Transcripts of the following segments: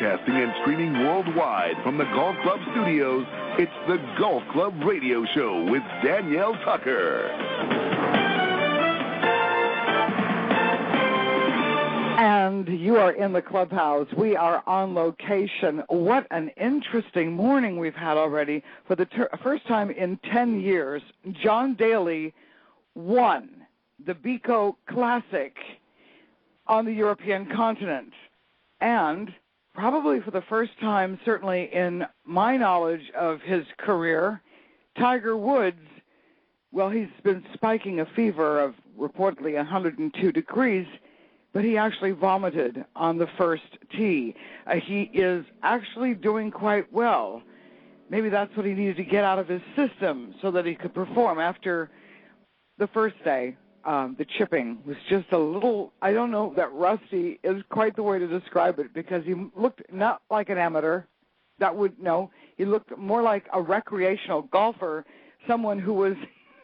Broadcasting and streaming worldwide from the Golf Club studios, it's the Golf Club Radio Show with Danielle Tucker. And you are in the clubhouse. We are on location. What an interesting morning we've had already. For the first time in 10 years, John Daly won the BICO Classic on the European continent. And probably for the first time, certainly in my knowledge of his career, Tiger Woods, well, he's been spiking a fever of reportedly 102 degrees, but he actually vomited on the first tee. He is actually doing quite well. Maybe that's what he needed to get out of his system so that he could perform after the first day. The chipping was just a little, I don't know that rusty is quite the way to describe it, because he looked not like an amateur. He looked more like a recreational golfer, someone who was,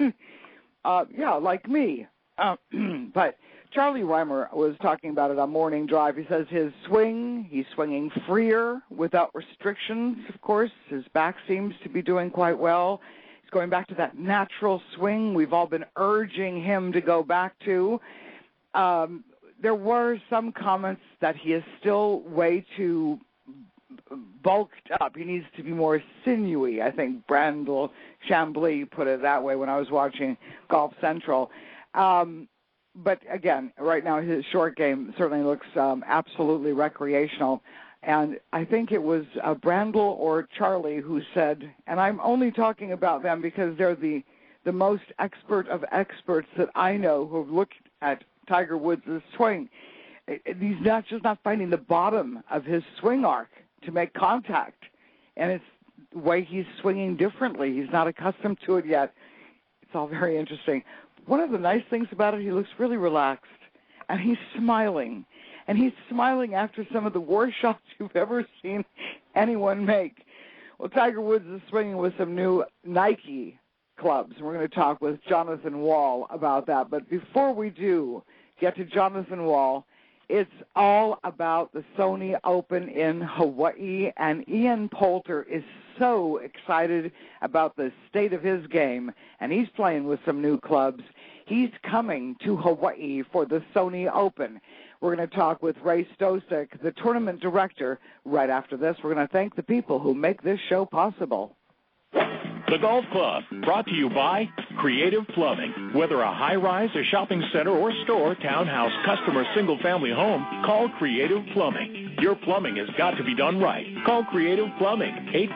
like me. But Charlie Reimer was talking about it on Morning Drive. He says he's swinging freer without restrictions, of course. His back seems to be doing quite well. Going back to that natural swing we've all been urging him to go back to. There were some comments that he is still way too bulked up. He needs to be more sinewy. I think Brandel Chambly put it that way when I was watching Golf Central. But again, right now his short game certainly looks absolutely recreational. And I think it was Brandel or Charlie who said, and I'm only talking about them because they're the most expert of experts that I know who have looked at Tiger Woods' swing. He's not finding the bottom of his swing arc to make contact. And it's the way he's swinging differently. He's not accustomed to it yet. It's all very interesting. One of the nice things about it, he looks really relaxed, and he's smiling. And he's smiling after some of the worst shots you've ever seen anyone make. Well, Tiger Woods is swinging with some new Nike clubs. We're going to talk with Jonathan Wall about that. But before we do get to Jonathan Wall, it's all about the Sony Open in Hawaii. And Ian Poulter is so excited about the state of his game. And he's playing with some new clubs. He's coming to Hawaii for the Sony Open. We're going to talk with Ray Stosek, the tournament director. Right after this, we're going to thank the people who make this show possible. The Golf Club, brought to you by Creative Plumbing. Whether a high-rise, a shopping center, or store, townhouse, custom, or single-family home, call Creative Plumbing. Your plumbing has got to be done right. Call Creative Plumbing,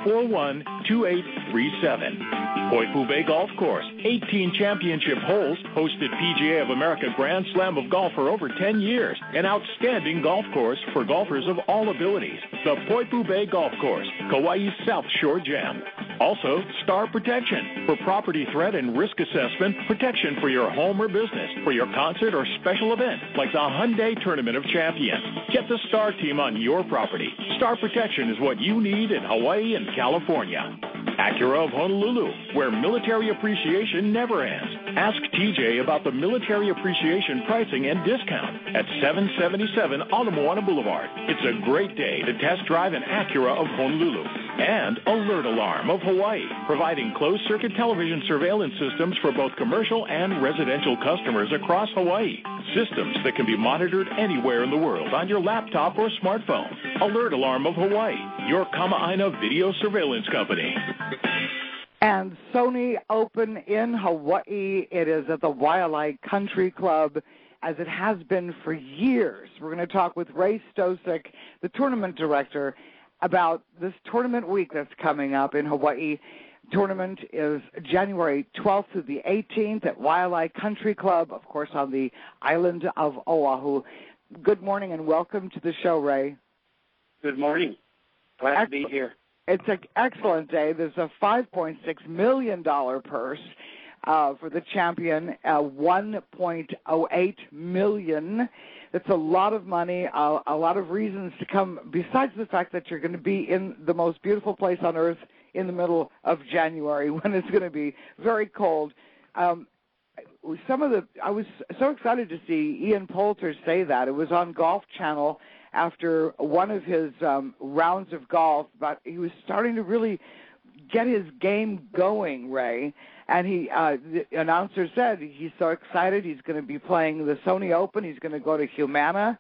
841-2837. Poipu Bay Golf Course, 18 championship holes, hosted PGA of America Grand Slam of Golf for over 10 years. An outstanding golf course for golfers of all abilities. The Poipu Bay Golf Course, Kauai's South Shore Gem. Also, Star Protection for property threat and risk assessment, protection for your home or business, for your concert or special event, like the Hyundai Tournament of Champions. Get the Star team on your property. Star Protection is what you need in Hawaii and California. Acura of Honolulu, where military appreciation never ends. Ask TJ about the military appreciation pricing and discount at 777 Ala Moana Boulevard. It's a great day to test drive an Acura of Honolulu. And Alert Alarm of Hawaii, providing closed-circuit television surveillance systems for both commercial and residential customers across Hawaii. Systems that can be monitored anywhere in the world on your laptop or smartphone. Alert Alarm of Hawaii, your Kama'aina video surveillance company. And Sony Open in Hawaii. It is at the Waialae Country Club, as it has been for years. We're going to talk with Ray Stosek, the tournament director, about this tournament week that's coming up in Hawaii. Tournament is January 12th through the 18th at Waialae Country Club, of course, on the island of Oahu. Good morning and welcome to the show, Ray. Good morning. Glad to be here. It's an excellent day. There's a $5.6 million purse for the champion, $1.08 million. It's a lot of money, a lot of reasons to come, besides the fact that you're going to be in the most beautiful place on earth in the middle of January when it's going to be very cold. I was so excited to see Ian Poulter say that. It was on Golf Channel, after one of his rounds of golf, but he was starting to really get his game going, Ray. And the announcer said he's so excited he's going to be playing the Sony Open. He's going to go to Humana.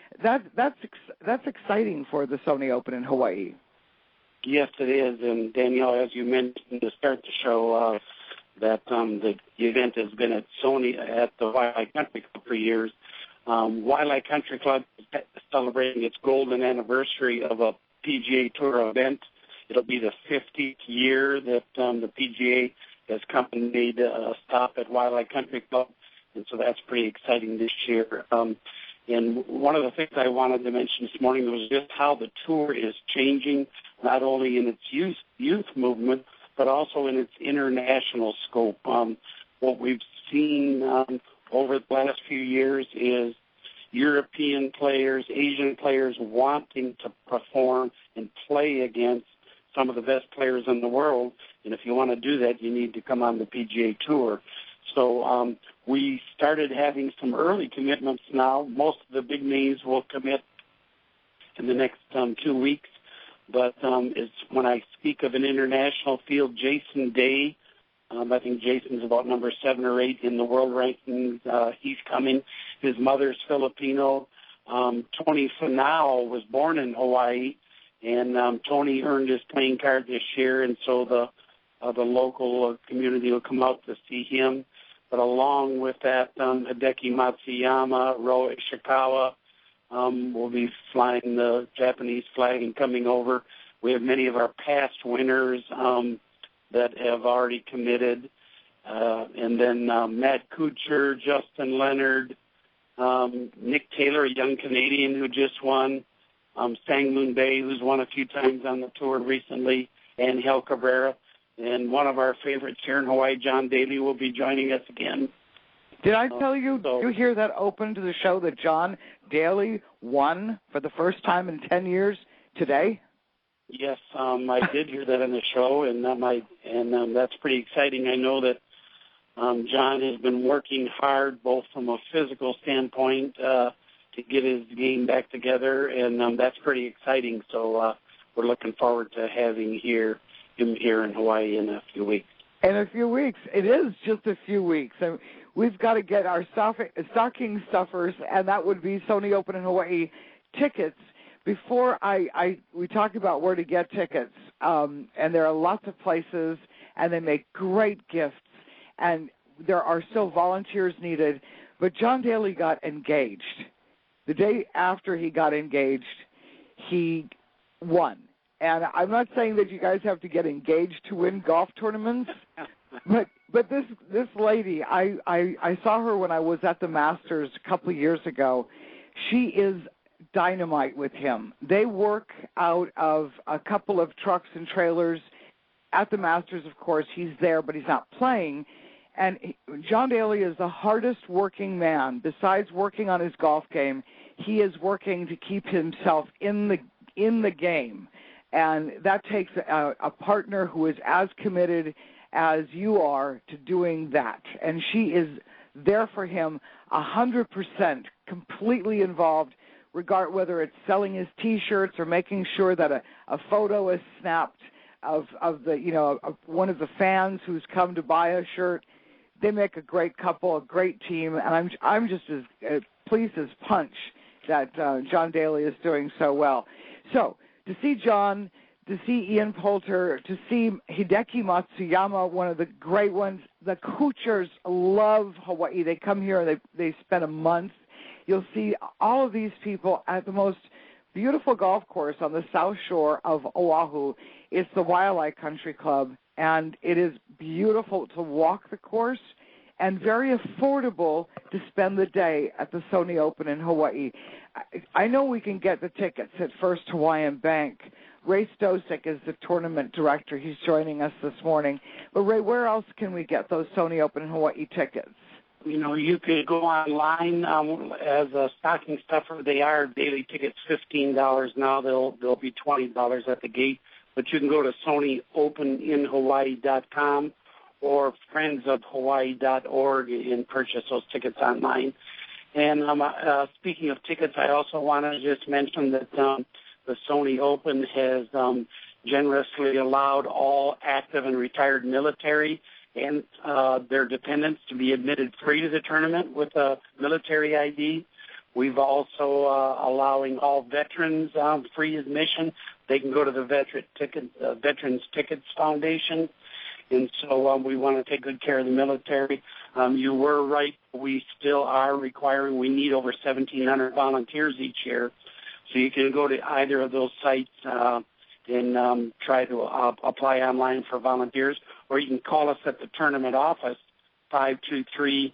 That's exciting for the Sony Open in Hawaii. Yes, it is. And Danielle, as you mentioned to start the show, that the event has been at Sony at the Waialae Country Club for years. Waialae Country Club is celebrating its golden anniversary of a PGA Tour event. It'll be the 50th year that the PGA has made a stop at Waialae Country Club, and so that's pretty exciting this year. And one of the things I wanted to mention this morning was just how the tour is changing, not only in its youth movement, but also in its international scope. What we've seen over the last few years is European players, Asian players wanting to perform and play against some of the best players in the world. And if you want to do that, you need to come on the PGA Tour. So we started having some early commitments now. Most of the big names will commit in the next 2 weeks. But it's when I speak of an international field, Jason Day, I think Jason's about number 7 or 8 in the world rankings. He's coming. His mother's Filipino. Tony Finau was born in Hawaii, and Tony earned his playing card this year, and so the local community will come out to see him. But along with that, Hideki Matsuyama, Ro Ishikawa will be flying the Japanese flag and coming over. We have many of our past winners that have already committed. And then Matt Kuchar, Justin Leonard, Nick Taylor, a young Canadian who just won, Sang Moon Bae, who's won a few times on the tour recently, and Hel Cabrera. And one of our favorites here in Hawaii, John Daly, will be joining us again. Did I tell you, did you hear that open to the show that John Daly won for the first time in 10 years today? Yes, I did hear that on the show, and that's pretty exciting. I know that John has been working hard, both from a physical standpoint to get his game back together, and that's pretty exciting. So we're looking forward to having him here in Hawaii in a few weeks. In a few weeks. It is just a few weeks. And we've got to get our stocking stuffers, and that would be Sony Open in Hawaii tickets. Before we talked about where to get tickets, and there are lots of places, and they make great gifts, and there are still volunteers needed. But John Daly got engaged. The day after he got engaged, he won. And I'm not saying that you guys have to get engaged to win golf tournaments, but this lady, I saw her when I was at the Masters a couple of years ago. She is dynamite with him. They work out of a couple of trucks and trailers at the Masters. Of course, he's there, but he's not playing. And John Daly is the hardest working man. Besides working on his golf game, he is working to keep himself in the game. And that takes a partner who is as committed as you are to doing that. And she is there for him 100%, completely involved, regard whether it's selling his T-shirts or making sure that a photo is snapped of one of the fans who's come to buy a shirt. They make a great couple, a great team, and I'm just as pleased as punch that John Daly is doing so well. So to see John, to see Ian Poulter, to see Hideki Matsuyama, one of the great ones. The Kuchars love Hawaii. They come here and they spend a month. You'll see all of these people at the most beautiful golf course on the south shore of Oahu. It's the Waialae Country Club, and it is beautiful to walk the course and very affordable to spend the day at the Sony Open in Hawaii. I know we can get the tickets at First Hawaiian Bank. Ray Stosek is the tournament director. He's joining us this morning. But, Ray, where else can we get those Sony Open in Hawaii tickets? You know, you could go online as a stocking stuffer. They are daily tickets, $15 now. They'll be $20 at the gate. But you can go to SonyOpenInHawaii.com or friendsofhawaii.org and purchase those tickets online. And speaking of tickets, I also want to just mention that the Sony Open has generously allowed all active and retired military and their dependents to be admitted free to the tournament with a military ID. We've also allowing all veterans free admission. They can go to the Veterans Tickets Foundation. And so we want to take good care of the military. You were right. We still are requiring, we need over 1,700 volunteers each year. So you can go to either of those sites and try to apply online for volunteers, or you can call us at the tournament office, 523-7888,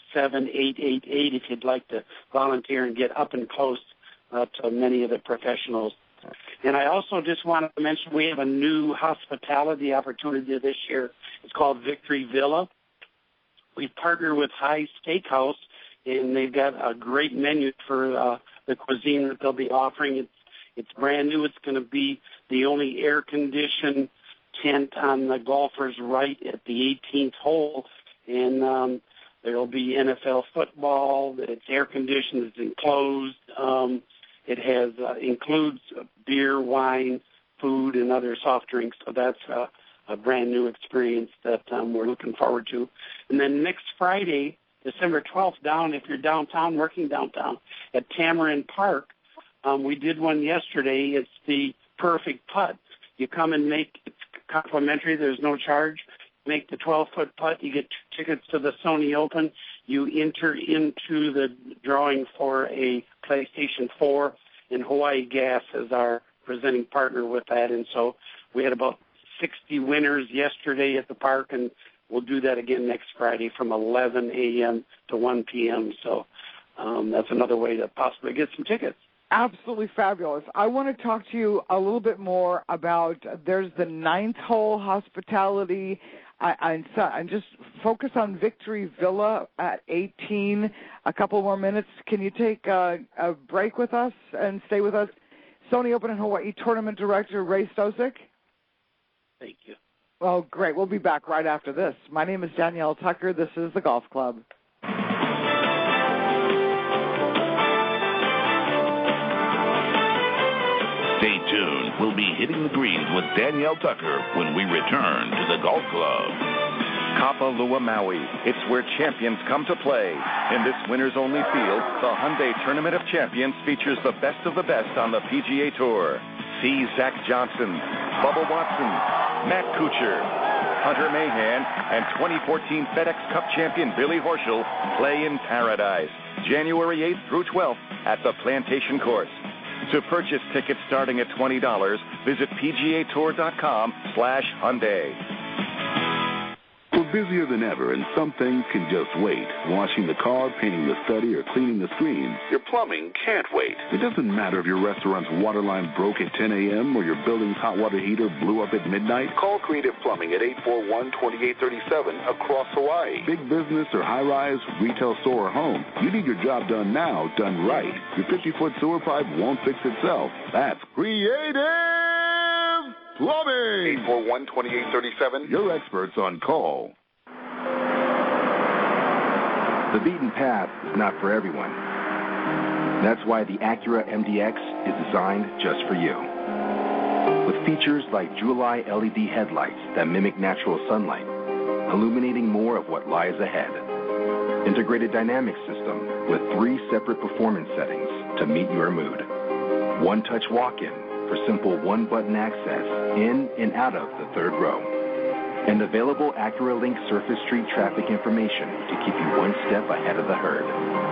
if you'd like to volunteer and get up and close to many of the professionals. And I also just wanted to mention we have a new hospitality opportunity this year. It's called Victory Villa. We've partnered with High Steakhouse, and they've got a great menu for the cuisine that they'll be offering. It's brand new. It's going to be the only air-conditioned tent on the golfer's right at the 18th hole, and there will be NFL football. It's air-conditioned. It's enclosed. It has includes beer, wine, food, and other soft drinks. So that's a brand new experience that we're looking forward to. And then next Friday, December 12th, if you're downtown, working downtown, at Tamarind Park, we did one yesterday. It's the perfect putt. You come and make it complimentary. There's no charge. Make the 12-foot putt. You get 2 tickets to the Sony Open. You enter into the drawing for a PlayStation 4, and Hawaii Gas is our presenting partner with that. And so we had about 60 winners yesterday at the park, and we'll do that again next Friday from 11 a.m. to 1 p.m. So that's another way to possibly get some tickets. Absolutely fabulous. I want to talk to you a little bit more about, there's the 9th hole hospitality, and just focus on Victory Villa at 18. A couple more minutes. Can you take a break with us and stay with us? Sony Open in Hawaii Tournament Director Ray Stosik. Thank you. Well, great. We'll be back right after this. My name is Danielle Tucker. This is the Golf Club. Stay tuned. We'll be hitting the greens with Danielle Tucker when we return to the Golf Club. Kapalua, Maui. It's where champions come to play. In this winner's-only field, the Hyundai Tournament of Champions features the best of the best on the PGA Tour. See Zach Johnson, Bubba Watson, Matt Kuchar, Hunter Mahan, and 2014 FedEx Cup champion Billy Horschel play in paradise, January 8th through 12th at the Plantation Course. To purchase tickets starting at $20, visit PGAtour.com/Hyundai. We're busier than ever, and some things can just wait. Washing the car, painting the study, or cleaning the screens. Your plumbing can't wait. It doesn't matter if your restaurant's water line broke at 10 a.m. or your building's hot water heater blew up at midnight. Call Creative Plumbing at 841-2837 across Hawaii. Big business or high-rise, retail store or home, you need your job done now, done right. Your 50-foot sewer pipe won't fix itself. That's Creative Plumbing. 841-2837. Your experts on call. The beaten path is not for everyone. That's why the Acura MDX is designed just for you. With features like Jewel-Eye LED headlights that mimic natural sunlight, illuminating more of what lies ahead. Integrated dynamic system with 3 separate performance settings to meet your mood. One-touch walk-in for simple one-button access in and out of the 3rd row. And available Acura Link Surface Street traffic information to keep you one step ahead of the herd.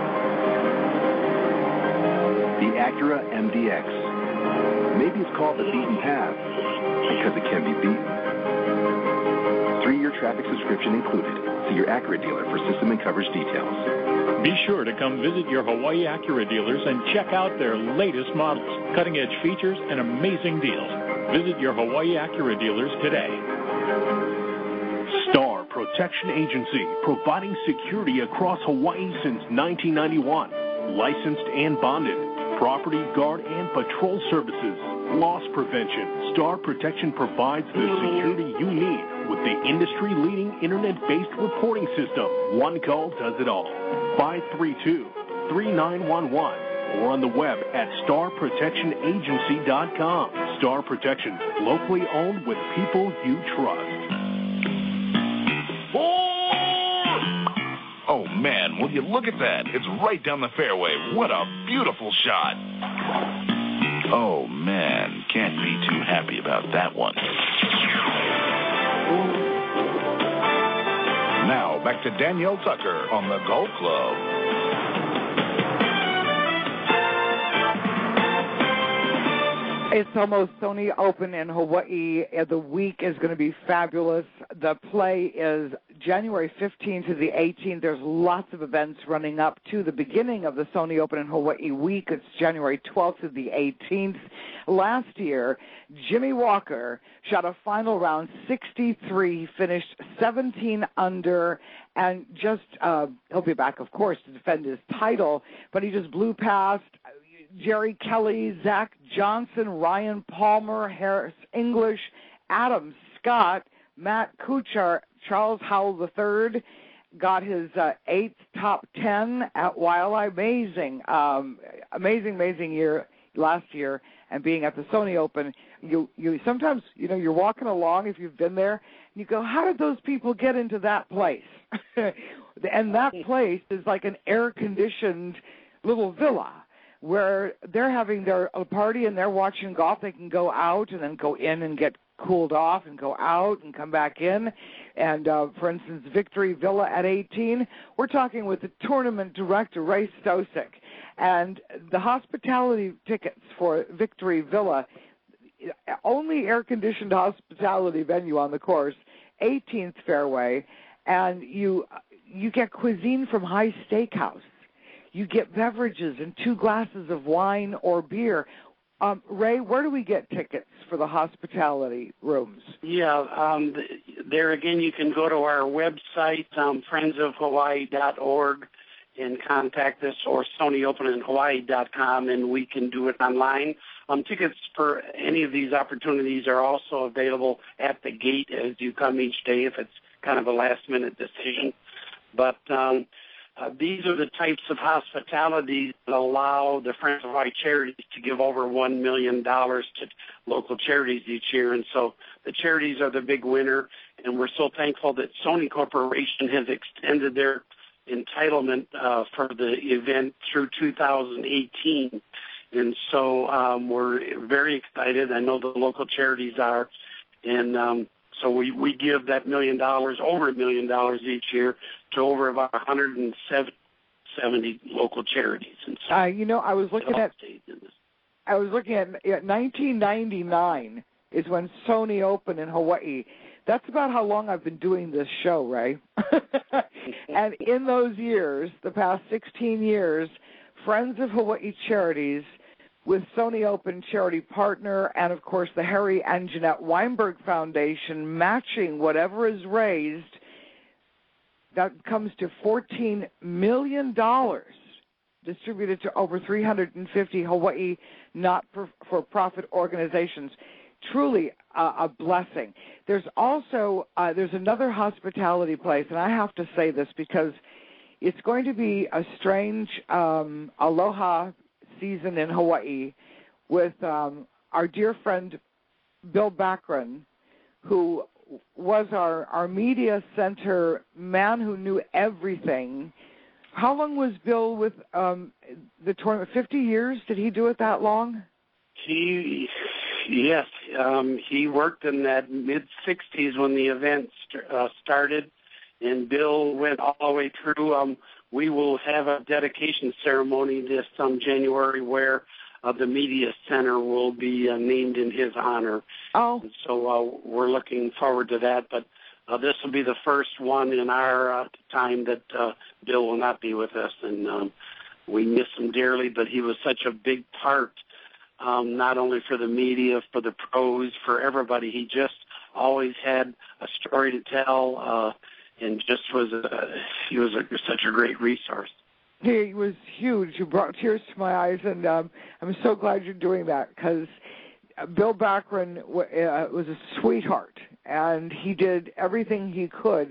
The Acura MDX. Maybe it's called the beaten path because it can be beaten. 3-year traffic subscription included. See your Acura dealer for system and coverage details. Be sure to come visit your Hawaii Acura dealers and check out their latest models, cutting-edge features, and amazing deals. Visit your Hawaii Acura dealers today. Star Protection Agency, providing security across Hawaii since 1991. Licensed and bonded. Property, guard, and patrol services. Loss prevention. Star Protection provides the security you need with the industry-leading internet-based reporting system. One call does it all. 532-333-3666. 3911 or on the web at starprotectionagency.com. Star Protection, locally owned with people you trust. Oh, man, will you look at that? It's right down the fairway. What a beautiful shot. Oh, man, can't be too happy about that one. Now, back to Danielle Tucker on the Golf Club. It's almost Sony Open in Hawaii. The week is going to be fabulous. The play is January 15th to the 18th. There's lots of events running up to the beginning of the Sony Open in Hawaii week. It's January 12th to the 18th. Last year, Jimmy Walker shot a final round 63, finished 17 under, and just he'll be back, of course, to defend his title, but he just blew past Jerry Kelly, Zach Johnson, Ryan Palmer, Harris English, Adam Scott, Matt Kuchar, Charles Howell III, got his eighth top 10 at Waialae. Amazing year last year, and being at the Sony Open, you sometimes, you're walking along if you've been there, and you go, how did those people get into that place? And that place is like an air-conditioned little villa, where they're having their party and they're watching golf. They can go out and then go in and get cooled off and go out and come back in. And, for instance, Victory Villa at 18, we're talking with the tournament director, Ray Stosik. And the hospitality tickets for Victory Villa, only air-conditioned hospitality venue on the course, 18th fairway, and you get cuisine from High Steakhouse. You get beverages and 2 glasses of wine or beer. Ray, where do we get tickets for the hospitality rooms? Yeah, there again, you can go to our website, friendsofhawaii.org, and contact us, or sonyopeninhawaii.com, and we can do it online. Tickets for any of these opportunities are also available at the gate as you come each day if it's kind of a last-minute decision. But these are the types of hospitality that allow the Friends of Hawaii Charities to give over $1 million to local charities each year. And so the charities are the big winner, and we're so thankful that Sony Corporation has extended their entitlement for the event through 2018. And so we're very excited. I know the local charities are. And so we give that $1 million, over $1 million each year, to over about 170 local charities. And so I was looking at 1999 is when Sony Open in Hawaii. That's about how long I've been doing this show, Ray. And in those years, the past 16 years, Friends of Hawaii Charities, with Sony Open charity partner, and, of course, the Harry and Jeanette Weinberg Foundation matching whatever is raised, that comes to $14 million distributed to over 350 Hawaii not-for-profit organizations. Truly a blessing. There's also there's another hospitality place, and I have to say this because it's going to be a strange aloha season in Hawaii with our dear friend Bill Baccarin, who was our media center man who knew everything. How long was Bill with the tournament? 50 years? Did he do it that long? Yes. He worked in that mid-'60s when the event started, and Bill went all the way through. We will have a dedication ceremony this January where the media center will be named in his honor. Oh. And so we're looking forward to that. But this will be the first one in our time that Bill will not be with us. And we miss him dearly, but he was such a big part, not only for the media, for the pros, for everybody. He just always had a story to tell, and just he was such a great resource. He was huge. You brought tears to my eyes, and I'm so glad you're doing that, because Bill Baccarin was a sweetheart, and he did everything he could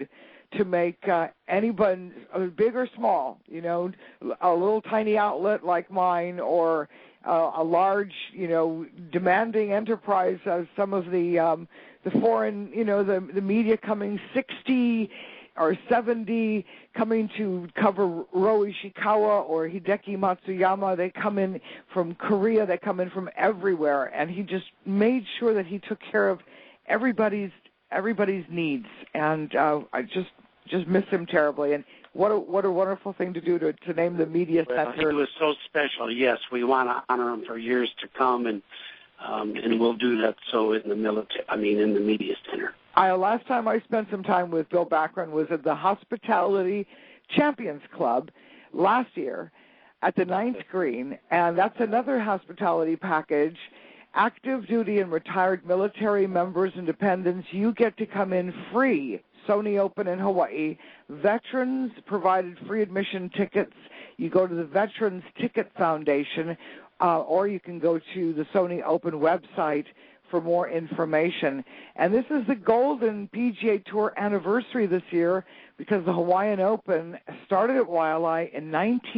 to make anybody, big or small, a little tiny outlet like mine, or a large, demanding enterprise as some of the foreign, the media coming 60 or 70 coming to cover Ro Ishikawa or Hideki Matsuyama. They come in from Korea. They come in from everywhere. And he just made sure that he took care of everybody's needs. And I just miss him terribly. And what a wonderful thing to do to name the media center. He was so special. Yes, we want to honor him for years to come, and we'll do that. So in the in the media center. Last time I spent some time with Bill Baccarin was at the Hospitality Champions Club last year at the 9th Green, and that's another hospitality package. Active duty and retired military members and dependents, you get to come in free. Sony Open in Hawaii. Veterans provided free admission tickets. You go to the Veterans Ticket Foundation, or you can go to the Sony Open website for more information. And this is the Golden PGA Tour anniversary this year because the Hawaiian Open started at Waialae in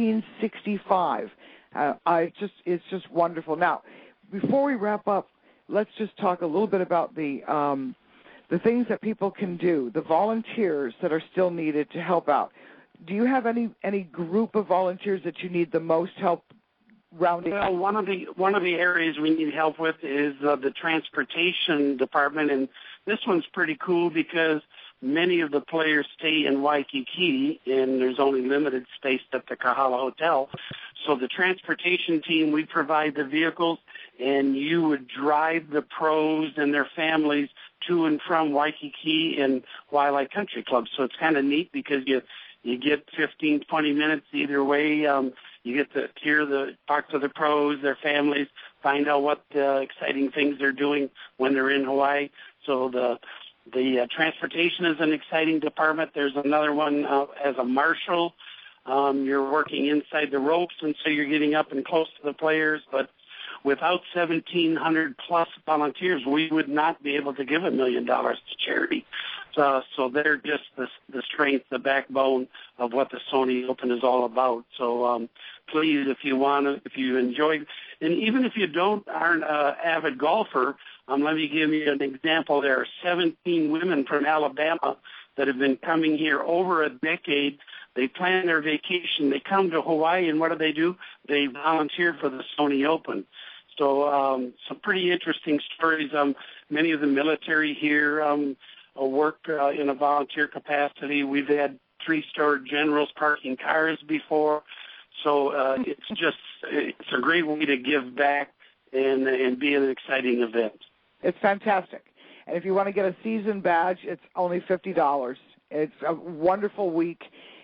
1965. It's just wonderful. Now, before we wrap up, let's just talk a little bit about the things that people can do, the volunteers that are still needed to help out. Do you have any group of volunteers that you need the most help rounding? Well, one of the areas we need help with is the transportation department, and this one's pretty cool because many of the players stay in Waikiki, and there's only limited space at the Kahala Hotel. So the transportation team, we provide the vehicles, and you would drive the pros and their families to and from Waikiki and Waialae Country Club. So it's kind of neat because you get 15, 20 minutes either way. You get to talk to the pros, their families, find out what exciting things they're doing when they're in Hawaii. So the transportation is an exciting department. There's another one as a marshal. You're working inside the ropes, and so you're getting up and close to the players. But without 1,700 plus volunteers, we would not be able to give $1 million to charity. So they're just the strength, the backbone of what the Sony Open is all about. So please, if you enjoy, and even if you aren't an avid golfer, let me give you an example. There are 17 women from Alabama that have been coming here over a decade. They plan their vacation. They come to Hawaii, and what do? They volunteer for the Sony Open. So some pretty interesting stories. Many of the military here work in a volunteer capacity. We've had 3-star generals parking cars before. So it's a great way to give back and be an exciting event. It's fantastic. And if you want to get a season badge, it's only $50. It's a wonderful week.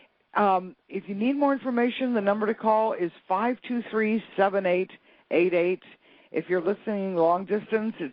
If you need more information, the number to call is 523-7888. If you're listening long distance, it's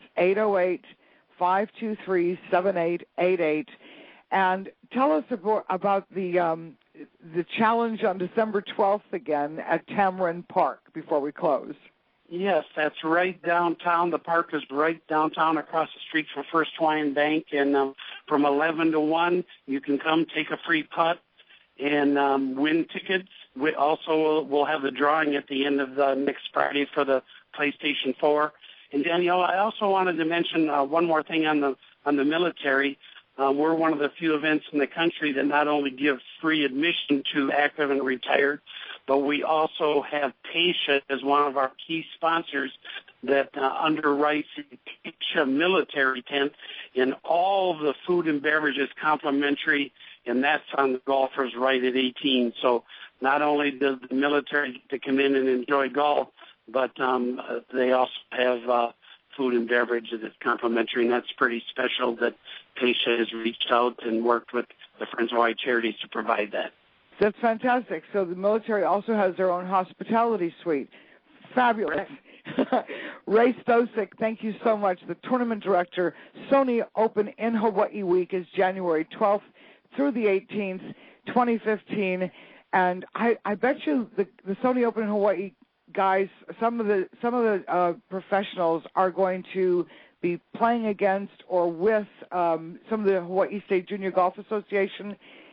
808-523-7888. And tell us about the challenge on December 12th again at Tamarind Park before we close. Yes, that's right downtown. The park is right downtown across the street from First Hawaiian Bank. And from 11 to 1, you can come take a free putt and win tickets. We'll have the drawing at the end of the next Friday for the PlayStation 4. And Danielle, I also wanted to mention one more thing on the military. We're one of the few events in the country that not only gives free admission to active and retired, but we also have Pasha as one of our key sponsors that underwrites the Pasha military tent, and all the food and beverage is complimentary, and that's on the golfers right at 18. So not only does the military get to come in and enjoy golf, but they also have food and beverage that's complimentary, and that's pretty special that Pasha has reached out and worked with the Friends of Hawaii Charities to provide that. That's fantastic. So the military also has their own hospitality suite. Fabulous. Ray Stosik, thank you so much. The tournament director, Sony Open in Hawaii Week is January 12th through the 18th, 2015. And I bet you the Sony Open in Hawaii guys, some of the professionals are going to be playing against or with some of the Hawaii State Junior Golf Association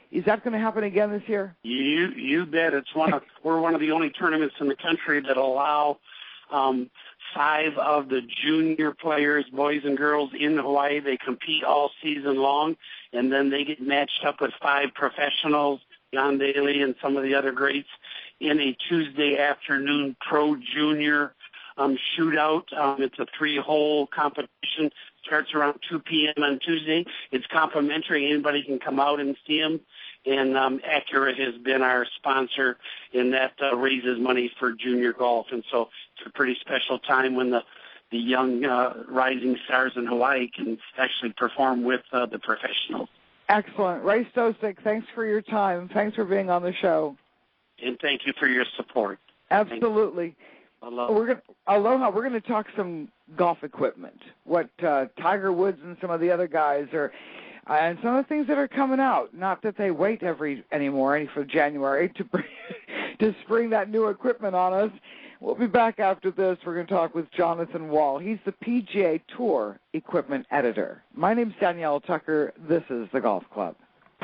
Is that going to happen again this year? You bet. We're one of the only tournaments in the country that allow 5 of the junior players, boys and girls, in Hawaii. They compete all season long, and then they get matched up with 5 professionals, John Daly and some of the other greats, in a Tuesday afternoon pro-junior shootout. It's a 3-hole competition. Starts around 2 p.m. on Tuesday. It's complimentary. Anybody can come out and see them. And Acura has been our sponsor, and that raises money for junior golf. And so it's a pretty special time when the young rising stars in Hawaii can actually perform with the professionals. Excellent. Ray Stosik, thanks for your time. Thanks for being on the show. And thank you for your support. Absolutely. Aloha. Aloha. We're going to talk some golf equipment, what Tiger Woods and some of the other guys are, and some of the things that are coming out. Not that they wait anymore for January to spring that new equipment on us. We'll be back after this. We're going to talk with Jonathan Wall. He's the PGA Tour equipment editor. My name's Danielle Tucker. This is the Golf Club.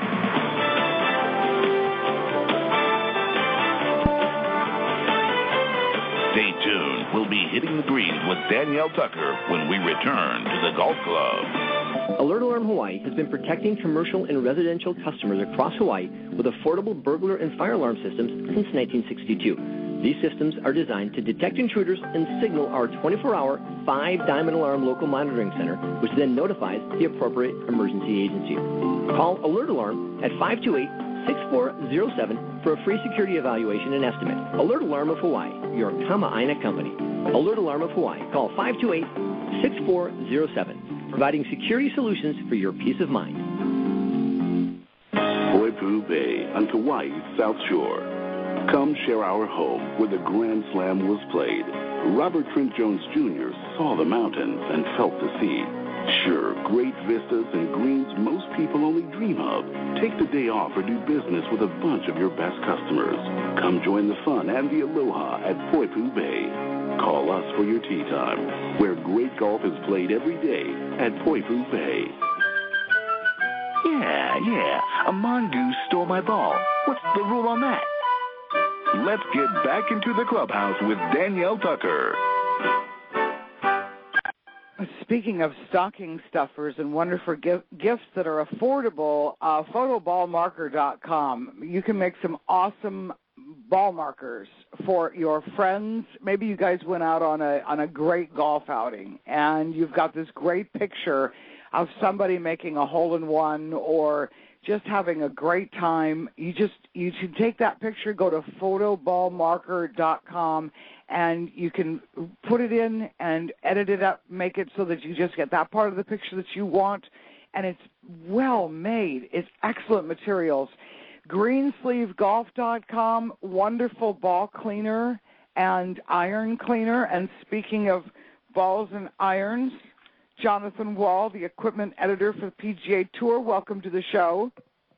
Stay tuned. We'll be hitting the greens with Danielle Tucker when we return to the Golf Club. Alert Alarm Hawaii has been protecting commercial and residential customers across Hawaii with affordable burglar and fire alarm systems since 1962. These systems are designed to detect intruders and signal our 24-hour, 5-diamond alarm local monitoring center, which then notifies the appropriate emergency agency. Call Alert Alarm at 528-6407 for a free security evaluation and estimate. Alert Alarm of Hawaii, your Kama'aina company. Alert Alarm of Hawaii. Call 528-6407, providing security solutions for your peace of mind. Poipu Bay on Kauai's South Shore. Come share our home where the Grand Slam was played. Robert Trent Jones Jr. saw the mountains and felt the sea. Sure, great vistas and greens most people only dream of. Take the day off or do business with a bunch of your best customers. Come join the fun and the aloha at Poipu Bay. Call us for your tee time, where great golf is played every day at Poipu Bay. Yeah, a mongoose stole my ball. What's the rule on that? Let's get back into the clubhouse with Danielle Tucker. Speaking of stocking stuffers and wonderful gifts that are affordable, photoballmarker.com. You can make some awesome ball markers for your friends. Maybe you guys went out on a great golf outing, and you've got this great picture of somebody making a hole-in-one or just having a great time. You should take that picture, go to photoballmarker.com, and you can put it in and edit it up, make it so that you just get that part of the picture that you want, and it's well made. It's excellent materials. Greensleevegolf.com, wonderful ball cleaner and iron cleaner. And speaking of balls and irons, Jonathan Wall, the equipment editor for the PGA Tour. Welcome to the show.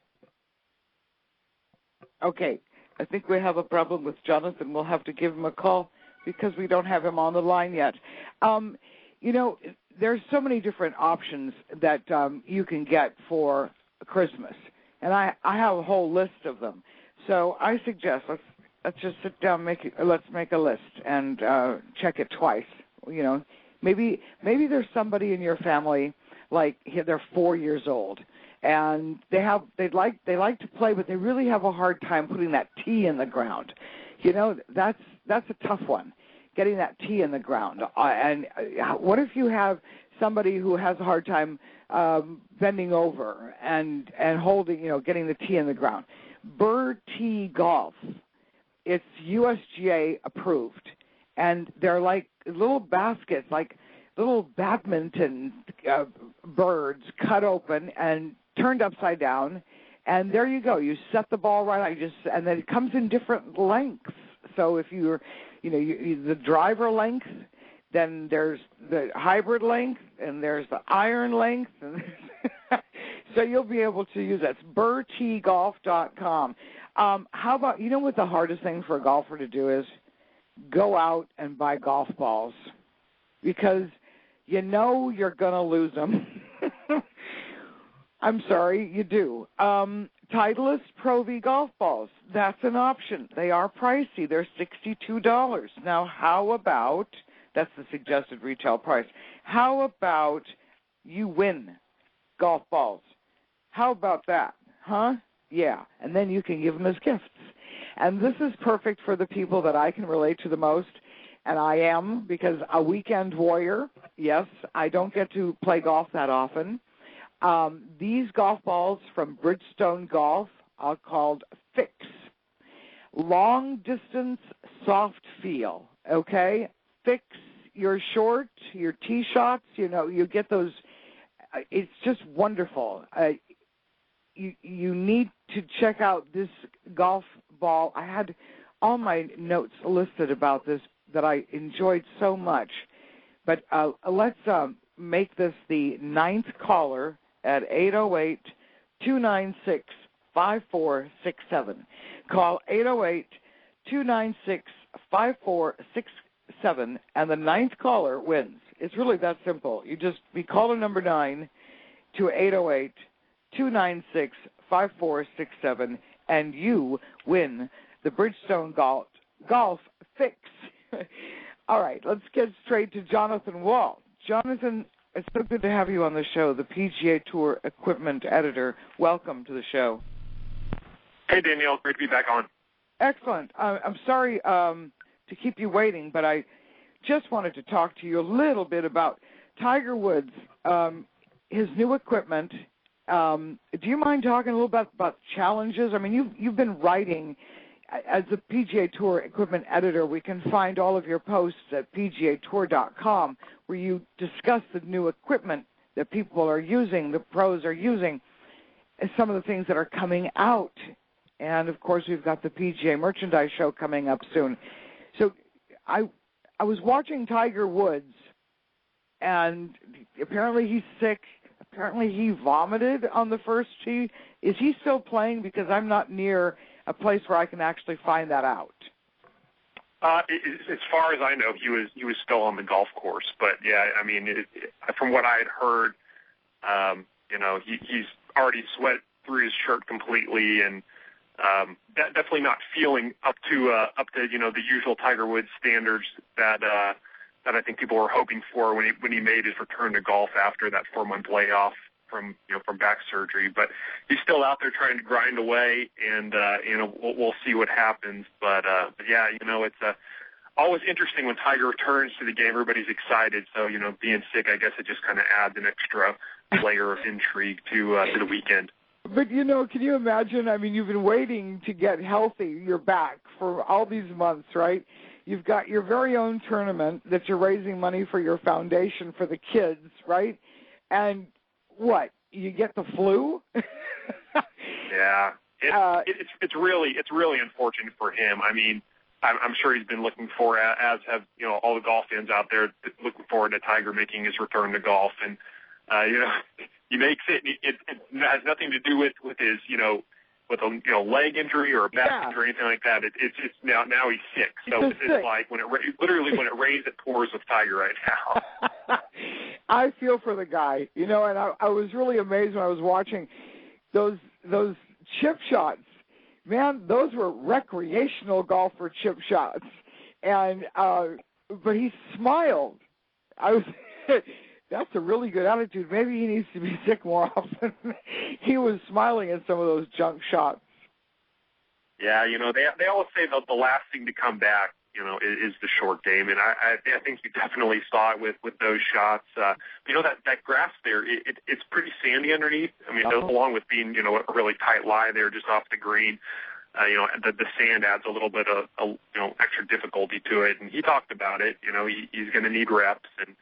Okay, I think we have a problem with Jonathan. We'll have to give him a call because we don't have him on the line yet. There's so many different options that you can get for Christmas, and I have a whole list of them. So I suggest let's just sit down, let's make a list and check it twice. Maybe there's somebody in your family, like they're 4 years old, and they like to play, but they really have a hard time putting that tee in the ground. That's a tough one, getting that tee in the ground. And what if you have somebody who has a hard time bending over and holding, getting the tee in the ground? Burr Tee Golf, it's USGA approved. And they're like little baskets, like little badminton birds cut open and turned upside down. And there you go. You set the ball right. And then it comes in different lengths. So if you're, the driver length, then there's the hybrid length, and there's the iron length. And so you'll be able to use that. It's BurrTeeGolf.com. How about, what the hardest thing for a golfer to do is? Go out and buy golf balls because you're going to lose them. I'm sorry, you do. Titleist Pro V golf balls, that's an option. They are pricey. They're $62. Now, how about, that's the suggested retail price, how about you win golf balls? How about that? Huh? Yeah. And then you can give them as gifts. And this is perfect for the people that I can relate to the most, and I am, because a weekend warrior, yes, I don't get to play golf that often. These golf balls from Bridgestone Golf are called Fix. Long distance soft feel, okay? Fix your short, your tee shots, you get those. It's just wonderful. You need to check out this golf ball. I had all my notes listed about this that I enjoyed so much. But let's make this the 9th caller at 808-296-5467. Call 808-296-5467, and the 9th caller wins. It's really that simple. You just be caller number 9 to 808-296-5467, and you win the Bridgestone Golf Fix. All right, let's get straight to Jonathan Wall. Jonathan, it's so good to have you on the show, the PGA Tour equipment editor. Welcome to the show. Hey, Danielle. Great to be back on. Excellent. I'm sorry to keep you waiting, but I just wanted to talk to you a little bit about Tiger Woods, his new equipment. Do you mind talking a little bit about challenges? I mean, you've been writing. As a PGA Tour equipment editor, we can find all of your posts at PGAtour.com, where you discuss the new equipment that people are using, the pros are using, and some of the things that are coming out. And, of course, we've got the PGA Merchandise Show coming up soon. So I was watching Tiger Woods, and apparently he's sick. Apparently he vomited on the first tee. Is he still playing? Because I'm not near a place where I can actually find that out. As far as I know, he was still on the golf course. But yeah, I mean, from what I had heard, he's already sweat through his shirt completely, and definitely not feeling up to the usual Tiger Woods standards that I think people were hoping for when he made his return to golf after that 4-month layoff from back surgery. But he's still out there trying to grind away, and we'll see what happens. But yeah, it's always interesting when Tiger returns to the game. Everybody's excited. So being sick, I guess it just kind of adds an extra layer of intrigue to the weekend. But can you imagine? I mean, you've been waiting to get healthy. You're back for all these months, right? You've got your very own tournament that you're raising money for your foundation for the kids, right? And what? You get the flu? Yeah, it's really unfortunate for him. I mean, I'm sure he's been looking for, as have all the golf fans out there, looking forward to Tiger making his return to golf. And he makes it. It has nothing to do with his with a leg injury or a back injury or anything like that. It's now he's sick. So it's like when it rains, it pours with Tiger right now. I feel for the guy, and I was really amazed when I was watching those chip shots. Man, those were recreational golfer chip shots, and but he smiled. That's a really good attitude. Maybe he needs to be sick more often. He was smiling at some of those junk shots. Yeah, they always say that the last thing to come back, is the short game, and I think you definitely saw it with those shots. That grass there, it's pretty sandy underneath. I mean, along with being a really tight lie there just off the green, the sand adds a little bit of extra difficulty to it. And he talked about it. He's going to need reps, and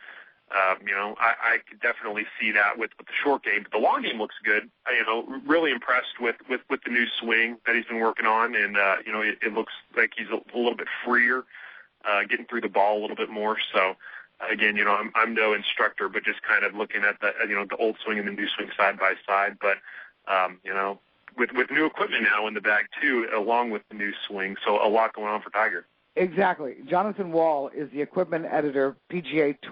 I could definitely see that with the short game. But the long game looks good. Really impressed with the new swing that he's been working on, and it looks like he's a little bit freer, getting through the ball a little bit more. So again, I'm no instructor, but just kind of looking at the old swing and the new swing side by side. But with new equipment now in the bag too, along with the new swing, so a lot going on for Tiger. Exactly. Jonathan Wall is the equipment editor.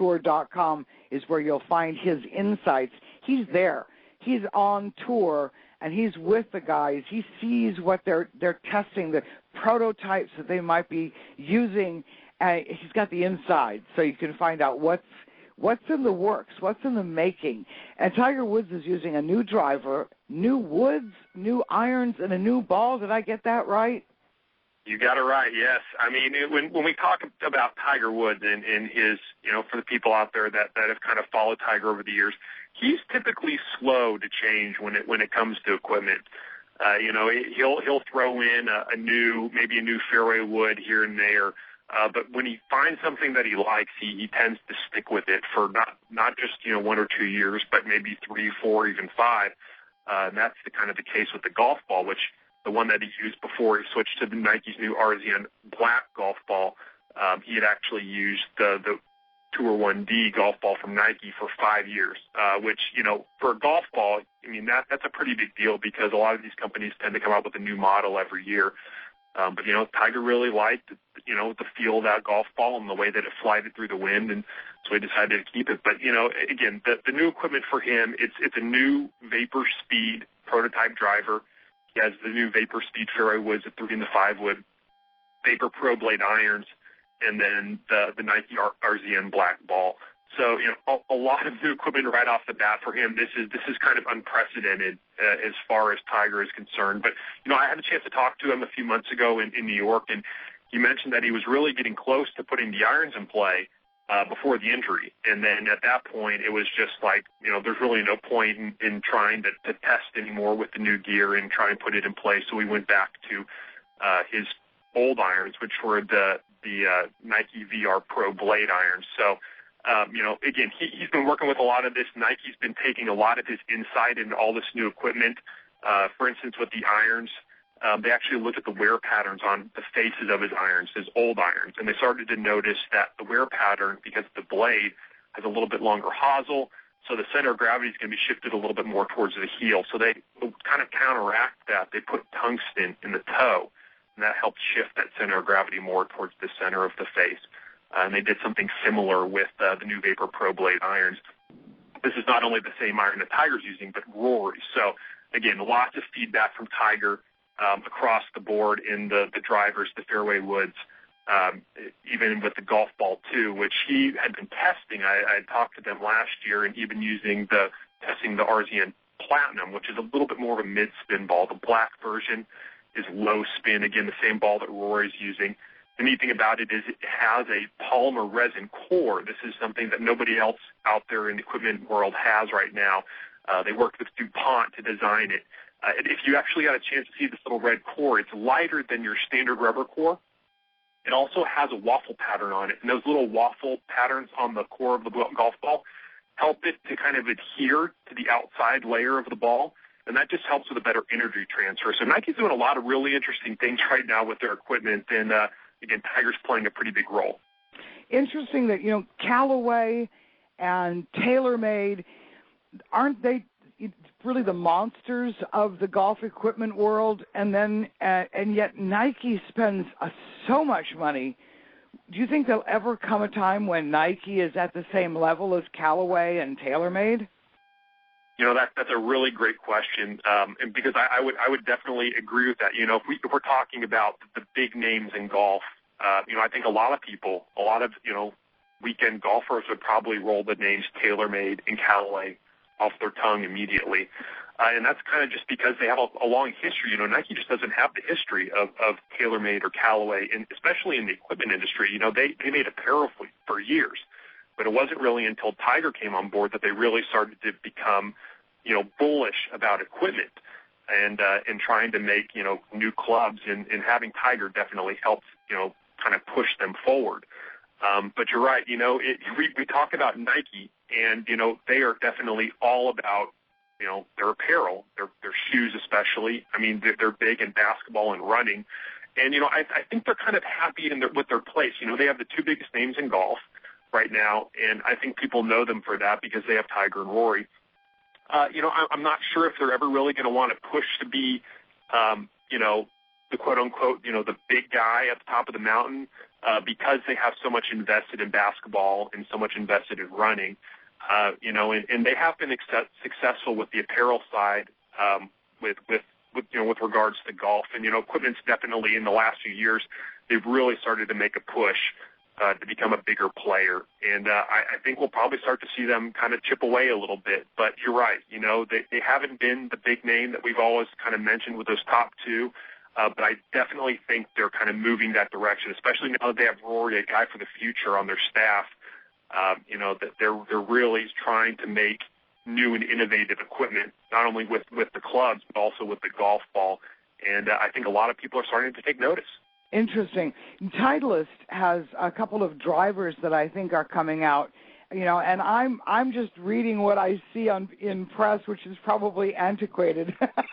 PGAtour.com is where you'll find his insights. He's there. He's on tour and he's with the guys. He sees what they're testing, the prototypes that they might be using. He's got the inside, so you can find out what's in the works, what's in the making. And Tiger Woods is using a new driver, new woods, new irons, and a new ball. Did I get that right? You got it right, yes. I mean, when we talk about Tiger Woods and his, for the people out there that have kind of followed Tiger over the years, he's typically slow to change when it comes to equipment. He'll throw in maybe a new fairway wood here and there. But when he finds something that he likes, he tends to stick with it for not just 1 or 2 years, but maybe 3, 4, even 5. And that's the case with the golf ball, which the one that he used before he switched to the Nike's new RZN black golf ball. He had actually used the Tour 1D golf ball from Nike for 5 years, which for a golf ball, I mean that's a pretty big deal because a lot of these companies tend to come out with a new model every year. But Tiger really liked, the feel of that golf ball and the way that it slided through the wind, and so he decided to keep it. But, again, the new equipment for him, it's a new Vapor Speed prototype driver. He has the new Vapor Speed fairway woods, the 3 and the 5 wood, Vapor Pro Blade irons, and then the Nike RZN black ball. So, a lot of new equipment right off the bat for him. This is kind of unprecedented as far as Tiger is concerned. But, I had a chance to talk to him a few months ago in New York, and he mentioned that he was really getting close to putting the irons in play before the injury. And then at that point, it was just like, there's really no point in trying to test anymore with the new gear and try and put it in place. So we went back to his old irons, which were the Nike VR Pro Blade irons. So, again, he's been working with a lot of this. Nike's been taking a lot of his insight into all this new equipment. For instance, with the irons, they actually looked at the wear patterns on the faces of his irons, his old irons, and they started to notice that the wear pattern, because the blade has a little bit longer hosel, so the center of gravity is going to be shifted a little bit more towards the heel. So they kind of counteract that. They put tungsten in the toe, and that helps shift that center of gravity more towards the center of the face. And they did something similar with the new Vapor Pro Blade irons. This is not only the same iron that Tiger's using, but Rory. So, again, lots of feedback from Tiger across the board in the drivers, the fairway woods, even with the golf ball, too, which he had been testing. I had talked to them last year, and even testing the RZN Platinum, which is a little bit more of a mid-spin ball. The black version is low spin, again, the same ball that Rory's using. The neat thing about it is it has a polymer resin core. This is something that nobody else out there in the equipment world has right now. They worked with DuPont to design it. If you actually got a chance to see this little red core, it's lighter than your standard rubber core. It also has a waffle pattern on it, and those little waffle patterns on the core of the golf ball help it to kind of adhere to the outside layer of the ball, and that just helps with a better energy transfer. So Nike's doing a lot of really interesting things right now with their equipment, and again, Tiger's playing a pretty big role. Interesting that, Callaway and TaylorMade, aren't they really the monsters of the golf equipment world? And yet Nike spends so much money. Do you think there'll ever come a time when Nike is at the same level as Callaway and TaylorMade? That's a really great question, and because I would definitely agree with that. If we're talking about the big names in golf, I think a lot of people, weekend golfers would probably roll the names TaylorMade and Callaway off their tongue immediately, and that's kind of just because they have a long history. Nike just doesn't have the history of TaylorMade or Callaway, and especially in the equipment industry. They made apparel for years. But it wasn't really until Tiger came on board that they really started to become, bullish about equipment and trying to make, new clubs. And having Tiger definitely helps, kind of push them forward. But you're right. We talk about Nike, and, they are definitely all about, their apparel, their shoes especially. I mean, they're big in basketball and running. And, I think they're kind of happy with their place. They have the two biggest names in golf right now, and I think people know them for that because they have Tiger and Rory. I'm not sure if they're ever really going to want to push to be, the quote-unquote, the big guy at the top of the mountain because they have so much invested in basketball and so much invested in running, and they have been successful with the apparel side with regards to golf. And equipment's definitely in the last few years they've really started to make a push to become a bigger player. And I think we'll probably start to see them kind of chip away a little bit. But you're right, they haven't been the big name that we've always kind of mentioned with those top two. But I definitely think they're kind of moving that direction, especially now that they have Rory, a guy for the future, on their staff. That they're really trying to make new and innovative equipment, not only with the clubs, but also with the golf ball. And I think a lot of people are starting to take notice. Interesting. Titleist has a couple of drivers that I think are coming out, and I'm just reading what I see in press, which is probably antiquated.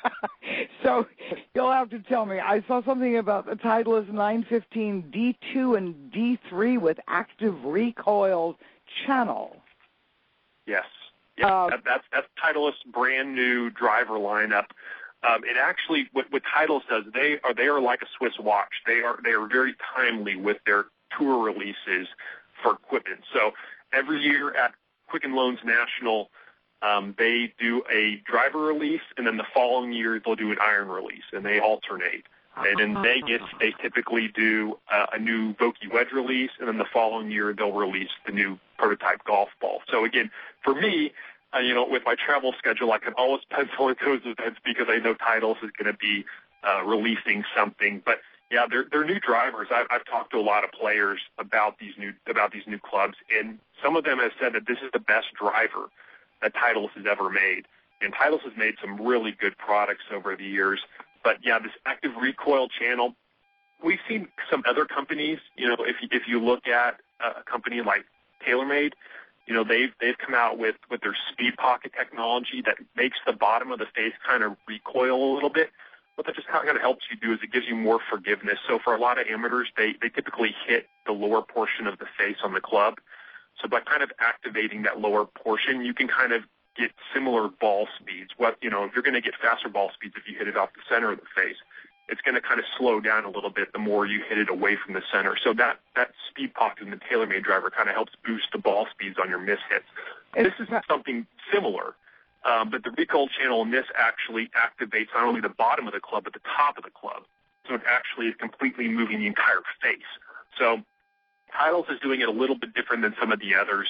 So you'll have to tell me. I saw something about the Titleist 915 D2 and D3 with active recoil channel. Yes. Yeah, that's Titleist's brand new driver lineup. It actually, what Titleist does, they are like a Swiss watch. They are very timely with their tour releases for equipment. So every year at Quicken Loans National, they do a driver release, and then the following year they'll do an iron release, and they alternate. And in Vegas, they typically do a new Vokey wedge release, and then the following year they'll release the new prototype golf ball. So again, for me, with my travel schedule, I can always pencil in those events because I know Titleist is going to be releasing something. But yeah, they're new drivers. I've talked to a lot of players about these new clubs, and some of them have said that this is the best driver that Titleist has ever made. And Titleist has made some really good products over the years. But yeah, this active recoil channel, we've seen some other companies. If you look at a company like TaylorMade, they've come out with their Speed Pocket technology that makes the bottom of the face kind of recoil a little bit. What that just kind of helps you do is it gives you more forgiveness. So for a lot of amateurs, they typically hit the lower portion of the face on the club. So by kind of activating that lower portion, you can kind of get similar ball speeds. If you're going to get faster ball speeds if you hit it off the center of the face, it's going to kind of slow down a little bit the more you hit it away from the center. So that Speed Pocket in the TaylorMade driver kind of helps boost the ball speeds on your miss hits. This is something similar, but the recoil channel in this actually activates not only the bottom of the club, but the top of the club. So it actually is completely moving the entire face. So Titleist is doing it a little bit different than some of the others.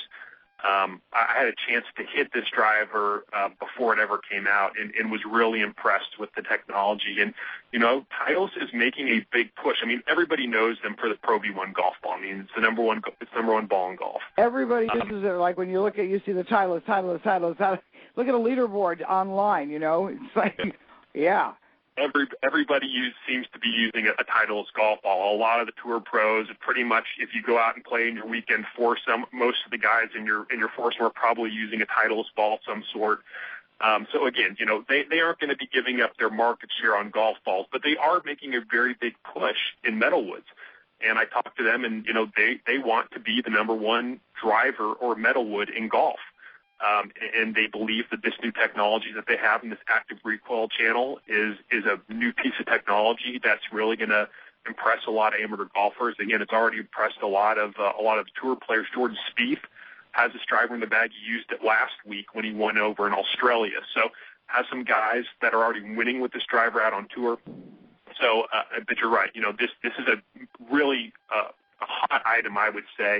I had a chance to hit this driver before it ever came out and was really impressed with the technology. And, Titleist is making a big push. I mean, everybody knows them for the Pro V1 golf ball. I mean, it's the number one ball in golf. Everybody uses it. Like when you see the Titleist. Look at a leaderboard online, It's like, yeah. Everybody seems to be using a Titleist golf ball. A lot of the tour pros, pretty much, if you go out and play in your weekend foursome, most of the guys in your foursome are probably using a Titleist ball of some sort. So again, they aren't going to be giving up their market share on golf balls, but they are making a very big push in metalwoods. And I talked to them, and they want to be the number one driver or metalwood in golf. And they believe that this new technology that they have in this active recoil channel is a new piece of technology that's really going to impress a lot of amateur golfers. Again, it's already impressed a lot of tour players. Jordan Spieth has this driver in the bag. He used it last week when he won over in Australia. So has some guys that are already winning with this driver out on tour. So, but you're right. This is a really a hot item, I would say.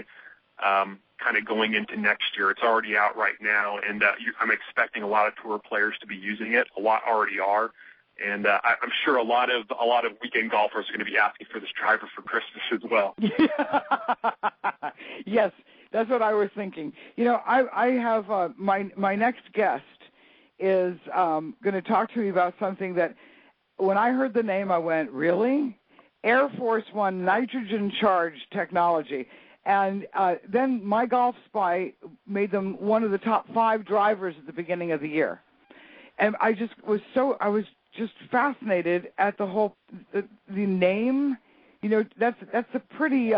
Kind of going into next year. It's already out right now, and I'm expecting a lot of tour players to be using it. A lot already are, and I'm sure a lot of weekend golfers are going to be asking for this driver for Christmas as well. Yes, that's what I was thinking. I have my next guest is going to talk to me about something that when I heard the name, I went, really? Air Force One nitrogen charged technology. And then My Golf Spy made them one of the top 5 drivers at the beginning of the year. And I was just fascinated at the whole, the name. That's a pretty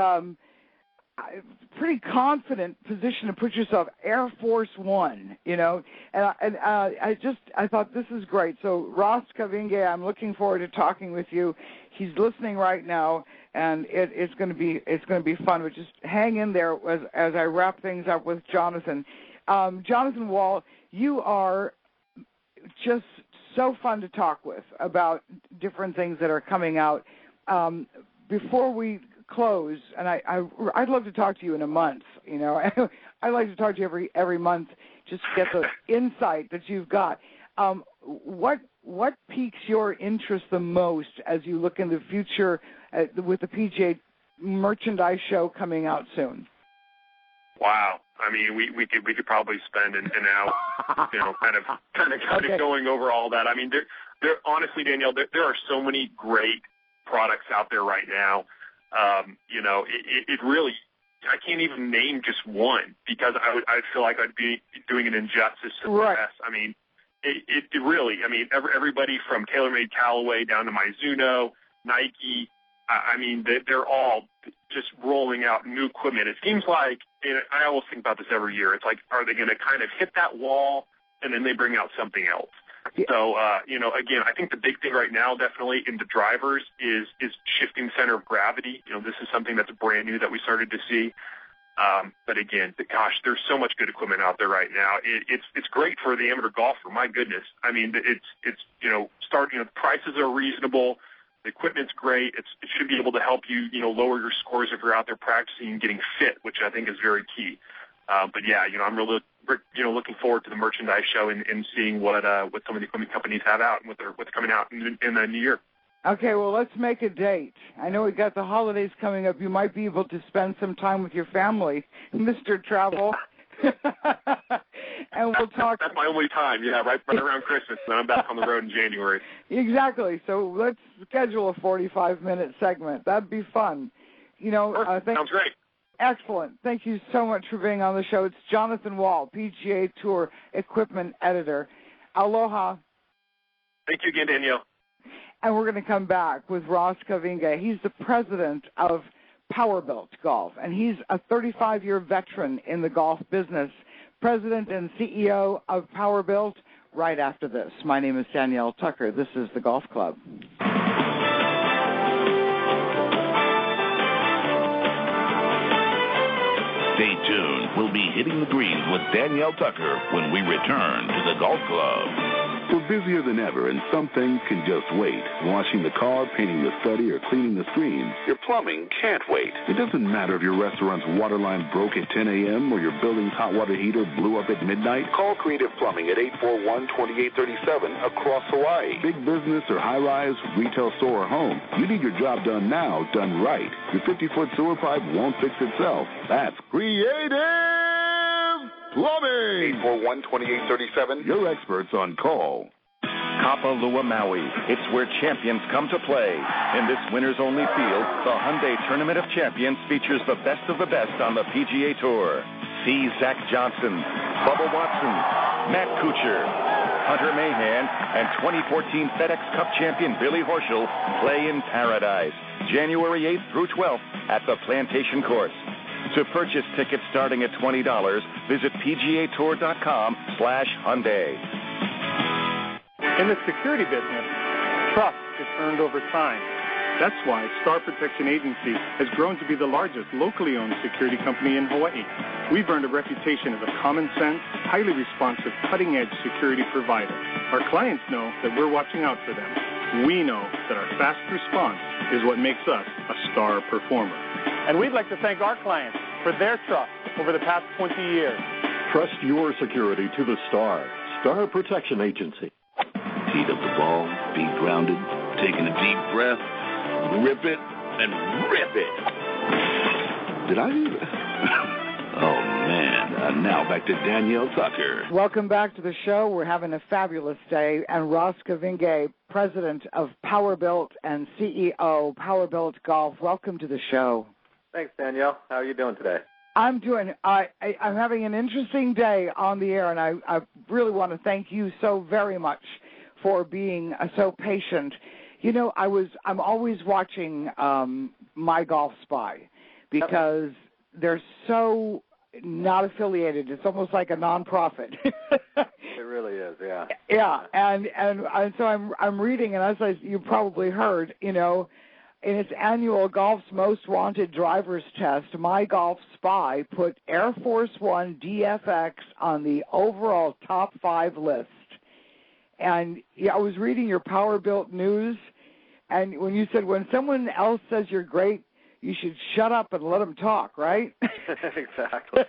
confident position to put yourself, Air Force One, And I thought this is great. So Ross Kavinge, I'm looking forward to talking with you. He's listening right now, and it's going to be fun. But just hang in there as I wrap things up with Jonathan. Jonathan Wall, you are just so fun to talk with about different things that are coming out. Before we close, and I'd love to talk to you in a month. You know, I'd like to talk to you every month just to get the insight that you've got. What piques your interest the most as you look in the future with the PGA merchandise show coming out soon? Wow. I mean, we could probably spend an hour, you know, kind of going over all that. I mean, there honestly, Danielle, there are so many great products out there right now. You know, it really, I can't even name just one because I feel like I'd be doing an injustice to the rest. I mean, it really, I mean, everybody from TaylorMade Callaway down to Mizuno, Nike, I mean, they're all just rolling out new equipment. It seems like, and I always think about this every year, it's like, are they going to kind of hit that wall and then they bring out something else? Yeah. So, you know, again, I think the big thing right now definitely in the drivers is shifting center of gravity. You know, this is something that's brand new that we started to see. But again, gosh, there's so much good equipment out there right now. It's great for the amateur golfer. My goodness. I mean, it's you know, the prices are reasonable. The equipment's great. It should be able to help you, you know, lower your scores if you're out there practicing and getting fit, which I think is very key. But yeah, you know, I'm really, you know, looking forward to the merchandise show and seeing what some of the equipment companies have out and what's coming out in the new year. Okay, well, let's make a date. I know we got the holidays coming up. You might be able to spend some time with your family, Mr. Travel. And we'll talk. That's my only time, yeah, right around Christmas, and then I'm back on the road in January. Exactly. So let's schedule a 45-minute segment. That'd be fun. You know, sounds great. Excellent. Thank you so much for being on the show. It's Jonathan Wall, PGA Tour Equipment Editor. Aloha. Thank you again, Danielle. And we're going to come back with Ross Kavinga. He's the president of Powerbuilt Golf, and he's a 35-year veteran in the golf business, president and CEO of Powerbuilt. Right after this, my name is Danielle Tucker. This is the Golf Club. Stay tuned. We'll be hitting the greens with Danielle Tucker when we return to the Golf Club. We're busier than ever, and some things can just wait. Washing the car, painting the study, or cleaning the screens. Your plumbing can't wait. It doesn't matter if your restaurant's water line broke at 10 a.m. or your building's hot water heater blew up at midnight. Call Creative Plumbing at 841-2837 across Hawaii. Big business or high-rise, retail store or home. You need your job done now, done right. Your 50-foot sewer pipe won't fix itself. That's Creative Plumbing. 841-2837. Your experts on call. Kapalua, Maui. It's where champions come to play. In this winner's only field, the Hyundai Tournament of Champions features the best of the best on the PGA Tour. See Zach Johnson, Bubba Watson, Matt Kuchar, Hunter Mahan, and 2014 FedEx Cup champion Billy Horschel play in paradise, January 8th through 12th at the Plantation Course. To purchase tickets starting at $20, visit PGAtour.com/Hyundai. In the security business, trust is earned over time. That's why Star Protection Agency has grown to be the largest locally owned security company in Hawaii. We've earned a reputation as a common sense, highly responsive, cutting-edge security provider. Our clients know that we're watching out for them. We know that our fast response is what makes us a star performer. And we'd like to thank our clients for their trust over the past 20 years. Trust your security to the Star Protection Agency. Heat up the ball, be grounded, taking a deep breath, rip it, and rip it. Did I do that? Oh, man. Now back to Danielle Tucker. Welcome back to the show. We're having a fabulous day. And Ross Kavinga, president of Powerbuilt and CEO Powerbuilt Golf. Welcome to the show. Thanks, Danielle. How are you doing today? I'm having an interesting day on the air, and I really want to thank you so very much for being so patient. You know, I'm always watching My Golf Spy because they're so not affiliated. It's almost like a nonprofit. It really is, yeah. Yeah, and so I'm reading, and as you probably heard, you know, in its annual Golf's Most Wanted Drivers test, My Golf Spy put Air Force One DFX on the overall top 5 list. And I was reading your Power Built news, and when you said when someone else says you're great, you should shut up and let them talk, right? Exactly.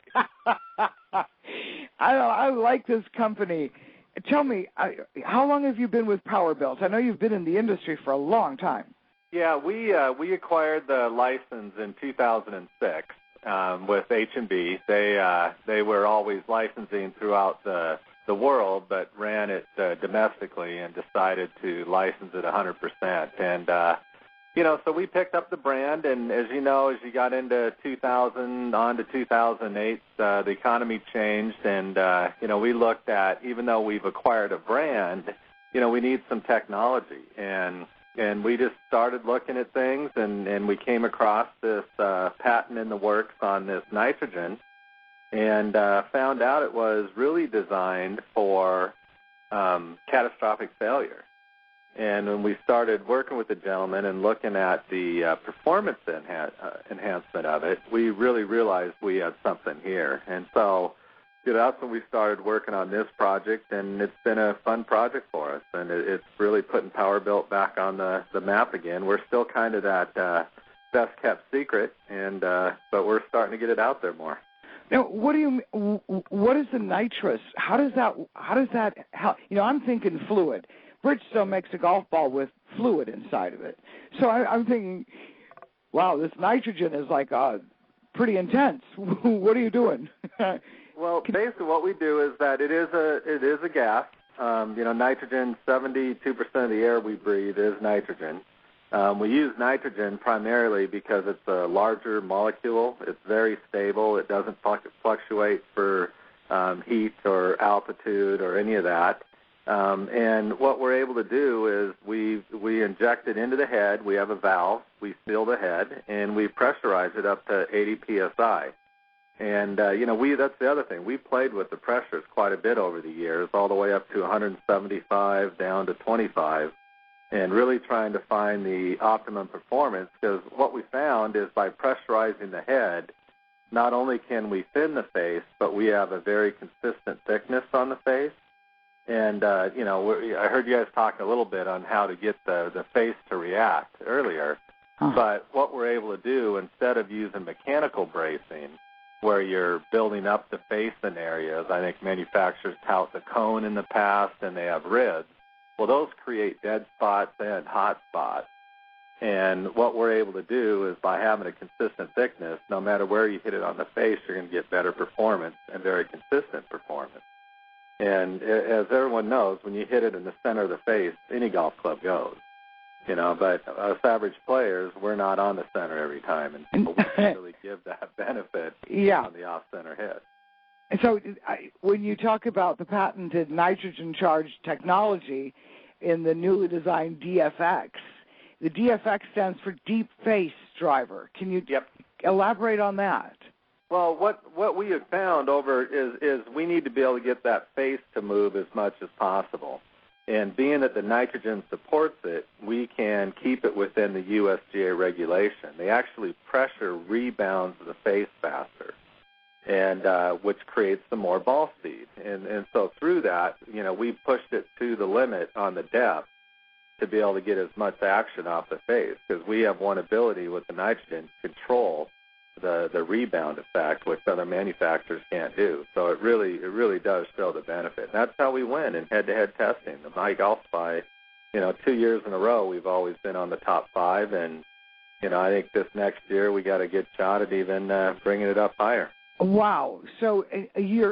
I like this company. Tell me, how long have you been with Power Built? I know you've been in the industry for a long time. Yeah, we acquired the license in 2006 with H&B. They were always licensing throughout the world, but ran it domestically and decided to license it 100%. And so we picked up the brand, and as you know, as you got into 2000 on to 2008, the economy changed, and we looked at, even though we've acquired a brand, we need some technology, and we just started looking at things, and we came across this patent in the works on this nitrogen, and found out it was really designed for catastrophic failure. And when we started working with the gentleman and looking at the performance enhancement of it, we really realized we had something here. And so that's when we started working on this project, and it's been a fun project for us. And it's really putting Power Built back on the map again. We're still kind of that best-kept secret, and but we're starting to get it out there more. Now, what is the nitrous? How does that help? I'm thinking fluid. Bridgestone makes a golf ball with fluid inside of it. So I'm thinking, wow, this nitrogen is like pretty intense. What are you doing? Well, basically what we do is that it is a gas. Nitrogen, 72% of the air we breathe is nitrogen. We use nitrogen primarily because it's a larger molecule. It's very stable. It doesn't fluctuate for heat or altitude or any of that. And what we're able to do is we inject it into the head. We have a valve. We seal the head, and we pressurize it up to 80 psi. And that's the other thing. We played with the pressures quite a bit over the years, all the way up to 175 down to 25, and really trying to find the optimum performance. Because what we found is by pressurizing the head, not only can we thin the face, but we have a very consistent thickness on the face. And, I heard you guys talk a little bit on how to get the face to react earlier. But what we're able to do, instead of using mechanical bracing, where you're building up the face in areas, I think manufacturers tout the cone in the past, and they have ribs. Well, those create dead spots and hot spots. And what we're able to do is by having a consistent thickness, no matter where you hit it on the face, you're going to get better performance and very consistent performance. And as everyone knows, when you hit it in the center of the face, any golf club goes. But us average players, we're not on the center every time, and we can really give that benefit on the off-center hit. And so when you talk about the patented nitrogen-charged technology in the newly designed DFX, the DFX stands for Deep Face Driver. Can you elaborate on that? Well, what we have found is we need to be able to get that face to move as much as possible. And being that the nitrogen supports it, we can keep it within the USGA regulation. They actually pressure rebounds the face faster, and which creates some more ball speed. And so through that, we pushed it to the limit on the depth to be able to get as much action off the face, because we have one ability with the nitrogen to control the rebound effect, which other manufacturers can't do. So it really does show the benefit. And that's how we win in head-to-head testing. The My Golf by, 2 years in a row, we've always been on the top 5, and I think this next year we got a good shot at even bringing it up higher. Wow! So you're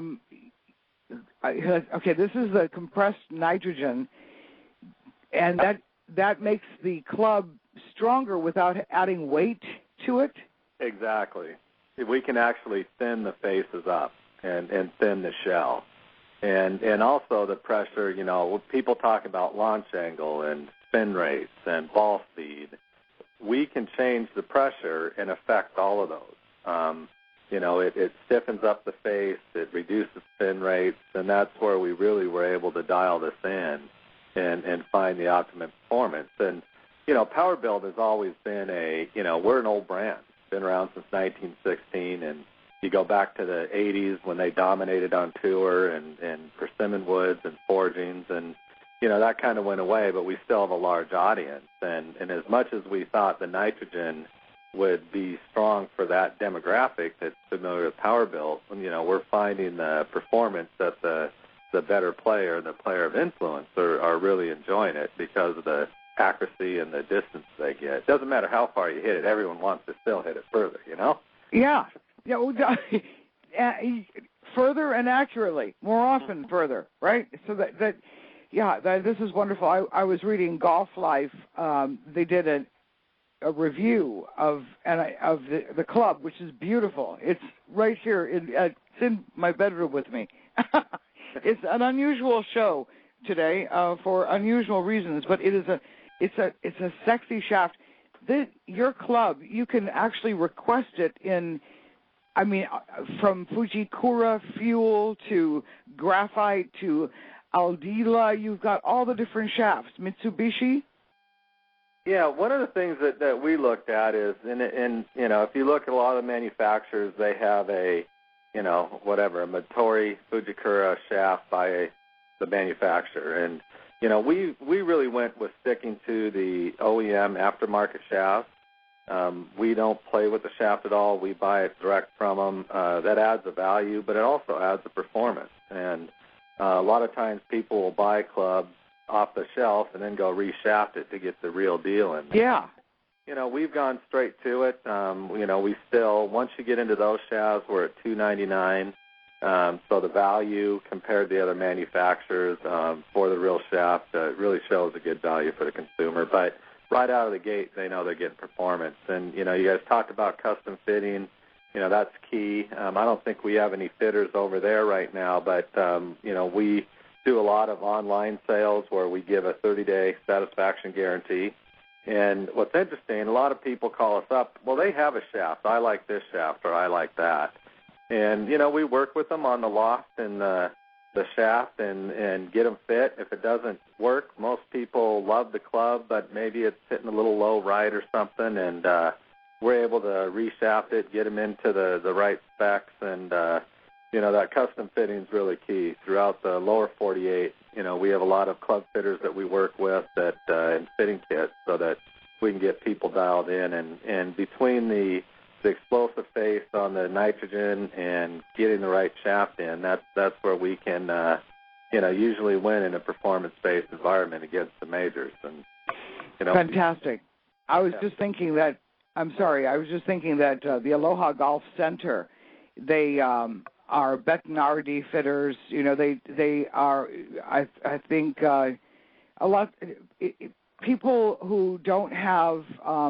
okay. This is the compressed nitrogen, and that makes the club stronger without adding weight to it. Exactly. We can actually thin the faces up and thin the shell. And also the pressure, people talk about launch angle and spin rates and ball speed. We can change the pressure and affect all of those. It stiffens up the face, it reduces spin rates, and that's where we really were able to dial this in and find the optimum performance. And, Power Built has always been we're an old brand. Been around since 1916, and you go back to the 80s when they dominated on tour and persimmon woods and forgings, and that kind of went away, but we still have a large audience. And as much as we thought the nitrogen would be strong for that demographic that's familiar with power built, we're finding the performance that the better player, the player of influence, are really enjoying it because of the accuracy and the distance they get. It doesn't matter how far you hit it. Everyone wants to still hit it further, Yeah. Further and accurately, more often further, right? So this is wonderful. I was reading Golf Life. They did a review of the club, which is beautiful. It's right here. It's in my bedroom with me. It's an unusual show today for unusual reasons, but it's a sexy shaft. Your club, you can actually request it from Fujikura Fuel to graphite to Aldila. You've got all the different shafts. Mitsubishi? Yeah, one of the things that we looked at is, if you look at a lot of the manufacturers, they have a Motori Fujikura shaft by the manufacturer. And, we really went with sticking to the OEM aftermarket shaft. We don't play with the shaft at all. We buy it direct from them. That adds a value, but it also adds a performance. And a lot of times people will buy clubs off the shelf and then go reshaft it to get the real deal in there. Yeah. We've gone straight to it. We still, once you get into those shafts, we're at $299. So the value compared to the other manufacturers for the real shaft really shows a good value for the consumer. But right out of the gate, they know they're getting performance. And, you guys talked about custom fitting. That's key. I don't think we have any fitters over there right now, but, we do a lot of online sales where we give a 30-day satisfaction guarantee. And what's interesting, a lot of people call us up, well, they have a shaft. I like this shaft or I like that. And, we work with them on the loft and the shaft and get them fit. If it doesn't work, most people love the club, but maybe it's hitting a little low right or something, and we're able to reshaft it, get them into the right specs, and, that custom fitting is really key. Throughout the lower 48, we have a lot of club fitters that we work with and fitting kits so that we can get people dialed in. And between the explosive face on the nitrogen and getting the right shaft in, that's where we can, usually win in a performance-based environment against the majors. And fantastic. I was just thinking that the Aloha Golf Center, they are Bettinardi fitters. They are. I think a lot people who don't have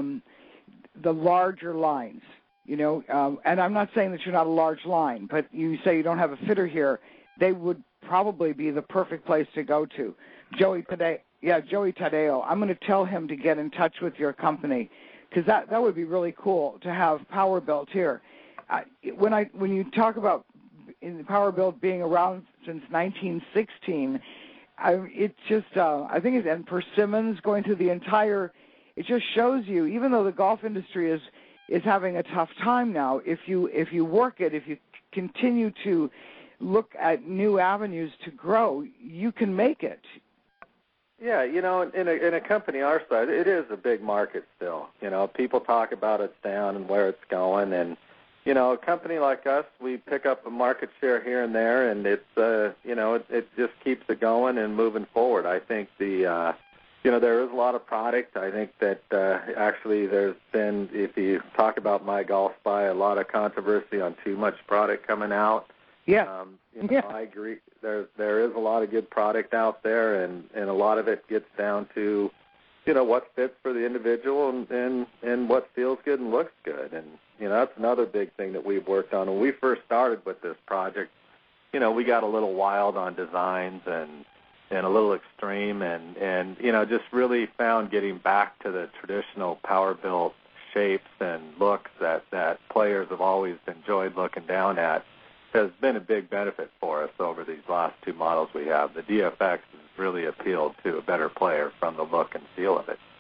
the larger lines. And I'm not saying that you're not a large line, but you say you don't have a fitter here, they would probably be the perfect place to go to. Joey Tadeo, I'm going to tell him to get in touch with your company because that would be really cool to have Power Built here. When you talk about in Power Built being around since 1916, it just I think and persimmons going through the entire. It just shows you, even though the golf industry is having a tough time now, if you work it, if you continue to look at new avenues to grow, you can make it. Yeah, in a company our size, it is a big market still. People talk about it's down and where it's going, and a company like us, we pick up a market share here and there, and it's it just keeps it going and moving forward. I think there is a lot of product. I think that actually there's been, if you talk about My Golf Spy, a lot of controversy on too much product coming out. Yeah. I agree. There is a lot of good product out there, and a lot of it gets down to, what fits for the individual and what feels good and looks good. And, that's another big thing that we've worked on. When we first started with this project, we got a little wild on designs and a little extreme and just really found getting back to the traditional power-built shapes and looks that players have always enjoyed looking down at has been a big benefit for us over these last two models we have. The DFX has really appealed to a better player from the look and feel of it.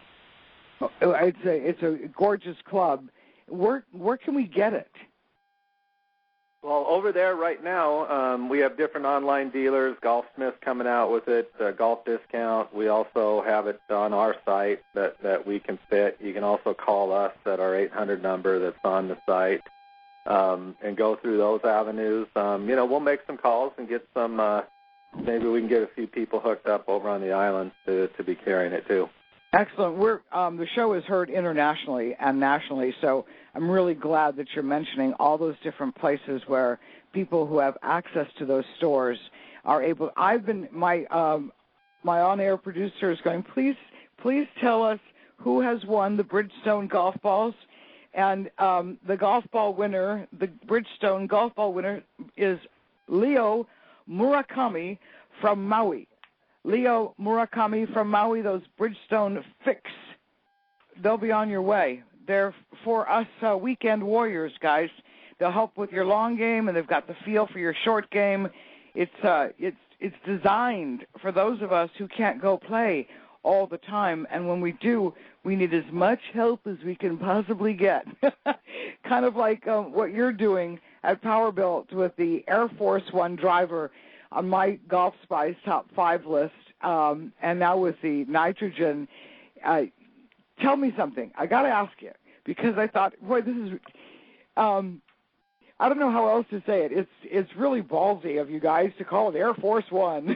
It's a gorgeous club. Where can we get it? Well, over there right now, we have different online dealers. Golfsmith coming out with it, Golf Discount. We also have it on our site that we can fit. You can also call us at our 800 number that's on the site and go through those avenues. We'll make some calls and get some, maybe we can get a few people hooked up over on the island to be carrying it too. Excellent. The show is heard internationally and nationally, so I'm really glad that you're mentioning all those different places where people who have access to those stores are able. I've been my on-air producer is going. Please tell us who has won the Bridgestone golf balls, and the golf ball winner, the Bridgestone golf ball winner, is Leo Murakami from Maui. Leo Murakami from Maui, those Bridgestone Fix, they'll be on your way. They're for us weekend warriors, guys. They'll help with your long game, and they've got the feel for your short game. It's designed for those of us who can't go play all the time, and when we do, we need as much help as we can possibly get. Kind of like what you're doing at Powerbuilt with the Air Force One driver on my Golf Spice top 5 list, and now with the nitrogen. Tell me something. I got to ask you, because I thought, boy, this is, I don't know how else to say it. It's really ballsy of you guys to call it Air Force One.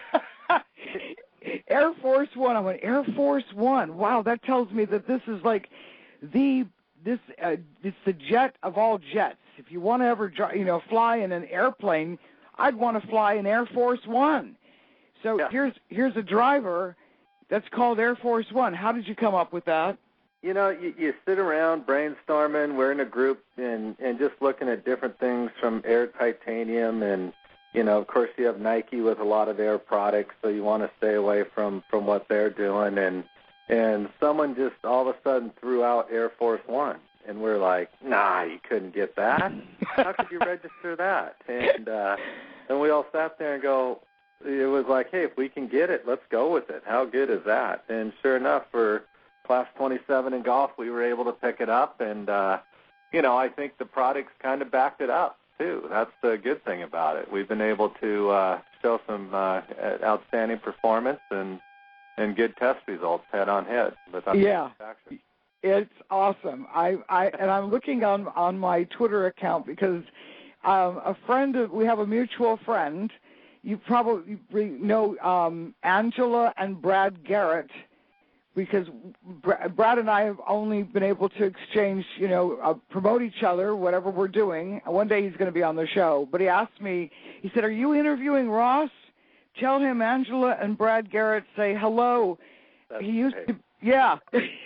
Air Force One. I went, Air Force One. Wow, that tells me that this is like it's the jet of all jets. If you want to ever, fly in an airplane, I'd want to fly in Air Force One. So yeah. Here's a driver that's called Air Force One. How did you come up with that? You sit around brainstorming. We're in a group and just looking at different things from Air Titanium, and of course you have Nike with a lot of Air products, so you want to stay away from what they're doing. And someone just all of a sudden threw out Air Force One. And we're like, nah, you couldn't get that. How could you register that? And we all sat there and go, it was like, hey, if we can get it, let's go with it. How good is that? And sure enough, for Class 27 in golf, we were able to pick it up. And, I think the products kind of backed it up, too. That's the good thing about it. We've been able to show some outstanding performance and good test results head on head. Yeah. It's awesome. I'm looking on my Twitter account because we have a mutual friend. You probably know Angela and Brad Garrett, because Brad and I have only been able to exchange, promote each other, whatever we're doing. One day he's going to be on the show. But he asked me, he said, "Are you interviewing Ross? Tell him Angela and Brad Garrett say hello." He used to, yeah.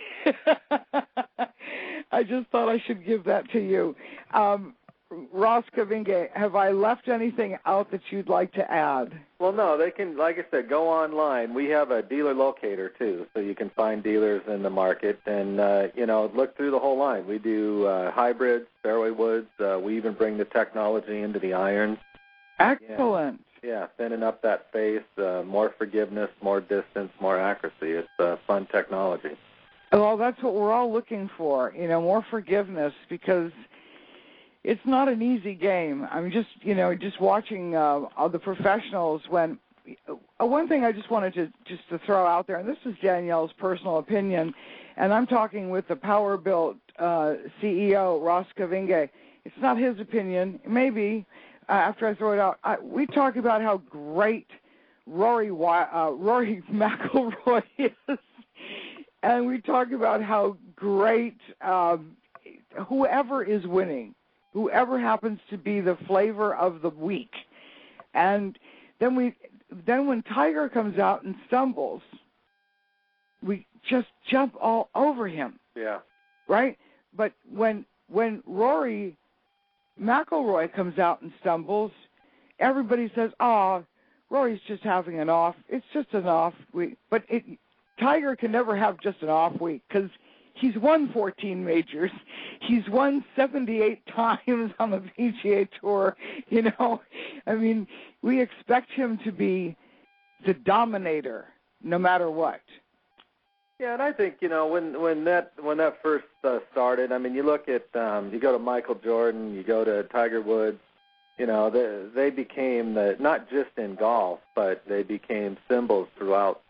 I just thought I should give that to you. Ross Kavinge, have I left anything out that you'd like to add? Well, no, they can, like I said, go online. We have a dealer locator, too, so you can find dealers in the market and, look through the whole line. We do hybrids, fairway woods. We even bring the technology into the irons. Excellent. Yeah, thinning up that face, more forgiveness, more distance, more accuracy. It's fun technology. Well, that's what we're all looking for, more forgiveness, because it's not an easy game. I'm just watching the professionals. When one thing I just wanted to throw out there, and this is Danielle's personal opinion, and I'm talking with the Powerbuilt CEO, Ross Kavinge. It's not his opinion. Maybe after I throw it out, we talk about how great Rory McIlroy is. And we talk about how great whoever is winning, whoever happens to be the flavor of the week. And then when Tiger comes out and stumbles, we just jump all over him. Yeah. Right? But when Rory McIlroy comes out and stumbles, everybody says, "Oh, Rory's just having an off. It's just an off week." But Tiger can never have just an off week, because he's won 14 majors. He's won 78 times on the PGA Tour. I mean, we expect him to be the dominator no matter what. Yeah, and I think, when that first started, I mean, you look at, you go to Michael Jordan, you go to Tiger Woods, they became not just in golf, but they became symbols throughout,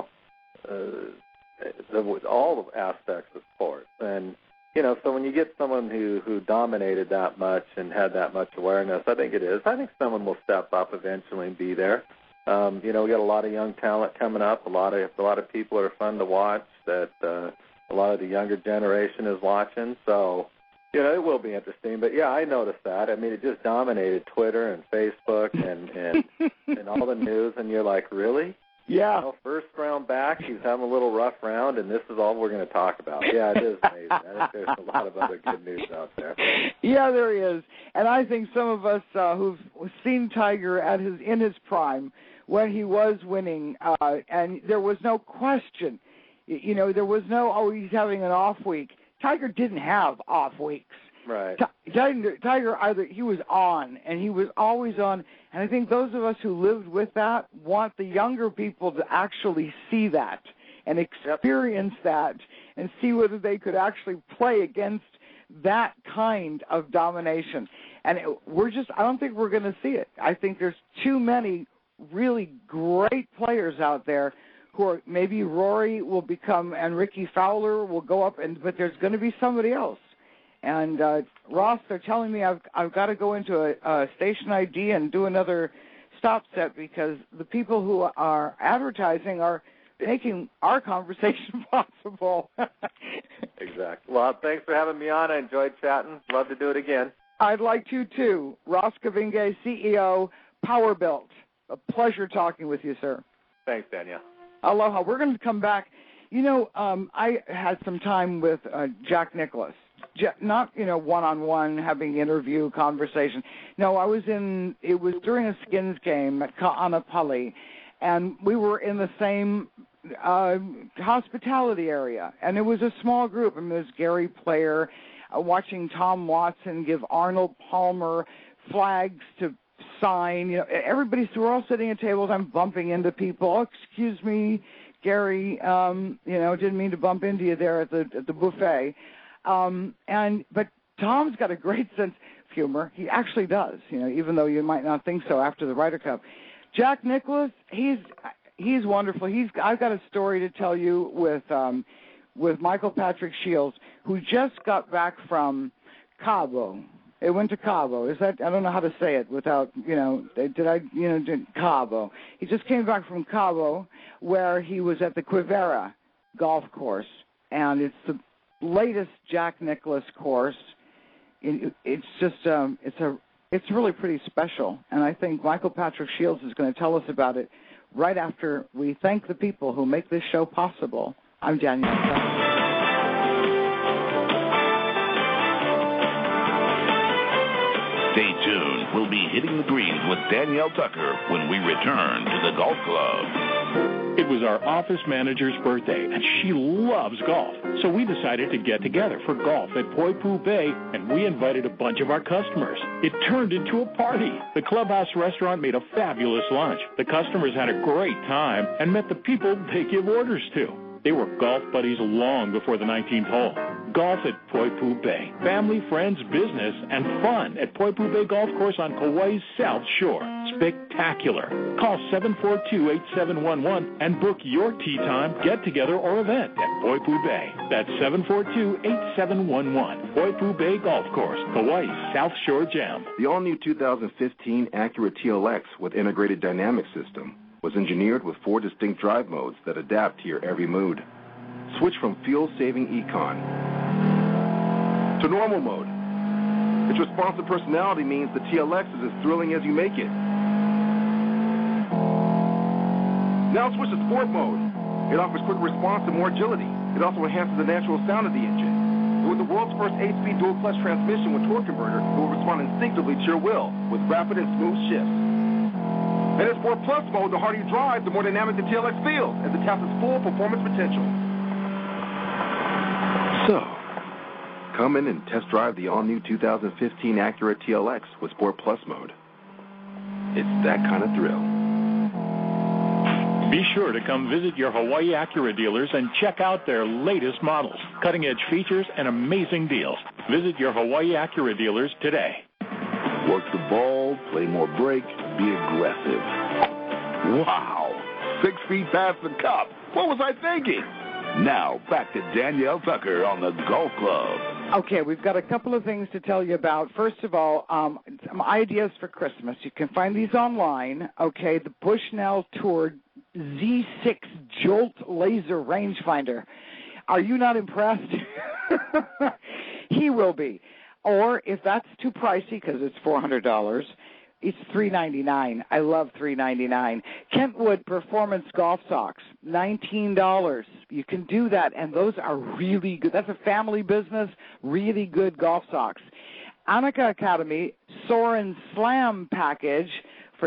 all aspects of sports. And, so when you get someone who dominated that much and had that much awareness, I think someone will step up eventually and be there. We got a lot of young talent coming up. A lot of people are fun to watch that a lot of the younger generation is watching. So, it will be interesting. But, yeah, I noticed that. I mean, it just dominated Twitter and Facebook and all the news. And you're like, really? Yeah. First round back, he's having a little rough round, and this is all we're going to talk about. Yeah, it is amazing. I think there's a lot of other good news out there. Yeah, there is. And I think some of us who've seen Tiger in his prime, when he was winning, and there was no question, there was no, he's having an off week. Tiger didn't have off weeks. Right. Tiger he was on, and he was always on. And I think those of us who lived with that want the younger people to actually see that and experience that and see whether they could actually play against that kind of domination. And I don't think we're going to see it. I think there's too many really great players out there who are, maybe Rory will become, and Ricky Fowler will go up, but there's going to be somebody else. And Ross, they're telling me I've got to go into a station ID and do another stop set because the people who are advertising are making our conversation possible. Exactly. Well, thanks for having me on. I enjoyed chatting. Love to do it again. I'd like to, too. Ross Kavinge, CEO, Powerbuilt. A pleasure talking with you, sir. Thanks, Danielle. Aloha. We're going to come back. I had some time with Jack Nicklaus. Not, one-on-one, having interview, conversation. No, it was during a Skins game at Ka'anapali, and we were in the same hospitality area, and it was a small group. I mean, there's Gary Player, watching Tom Watson give Arnold Palmer flags to sign. We're all sitting at tables. I'm bumping into people. Oh, excuse me, Gary, didn't mean to bump into you there at the buffet. But Tom's got a great sense of humor. He actually does, even though you might not think so after the Ryder Cup. Jack Nicklaus, he's wonderful. I've got a story to tell you with Michael Patrick Shields, who just got back from Cabo. It went to Cabo. I don't know how to say it without, Cabo. He just came back from Cabo, where he was at the Quivera golf course, and it's the latest Jack Nicklaus course. It's just it's really pretty special, and I think Michael Patrick Shields is going to tell us about it right after we thank the people who make this show possible. I'm Danielle. Stay tuned. We'll be hitting the greens with Danielle Tucker when we return to the Golf Club. It was our office manager's birthday, and she loves golf. So we decided to get together for golf at Poipu Bay, and we invited a bunch of our customers. It turned into a party. The Clubhouse restaurant made a fabulous lunch. The customers had a great time and met the people they give orders to. They were golf buddies long before the 19th hole. Golf at Poipu Bay. Family, friends, business, and fun at Poipu Bay Golf Course on Kauai's South Shore. Spectacular. Call 742-8711 and book your tee time, get-together, or event at Poipu Bay. That's 742-8711. Poipu Bay Golf Course, Kauai's South Shore Gem. The all-new 2015 Acura TLX with integrated dynamic system was engineered with 4 distinct drive modes that adapt to your every mood. Switch from fuel-saving Econ to normal mode. Its responsive personality means the TLX is as thrilling as you make it. Now switch to sport mode. It offers quick response and more agility. It also enhances the natural sound of the engine. And with the world's first 8-speed dual-clutch transmission with torque converter, it will respond instinctively to your will with rapid and smooth shifts. And in Sport Plus mode, the harder you drive, the more dynamic the TLX feels as it taps its full performance potential. So, come in and test drive the all-new 2015 Acura TLX with Sport Plus mode. It's that kind of thrill. Be sure to come visit your Hawaii Acura dealers and check out their latest models, cutting-edge features, and amazing deals. Visit your Hawaii Acura dealers today. Work the ball, ball, play more break, be aggressive. Wow! 6 feet past the cup. What was I thinking? Now, back to Danielle Tucker on the Golf Club. Okay, we've got a couple of things to tell you about. First of all, some ideas for Christmas. You can find these online. Okay, the Bushnell Tour Z6 Jolt Laser Rangefinder. Are you not impressed? He will be. Or if that's too pricey because it's $400, it's $399. I love $399. Kentwood Performance Golf Socks, $19. You can do that, and those are really good. That's a family business, really good golf socks. Annika Academy Soren Slam package for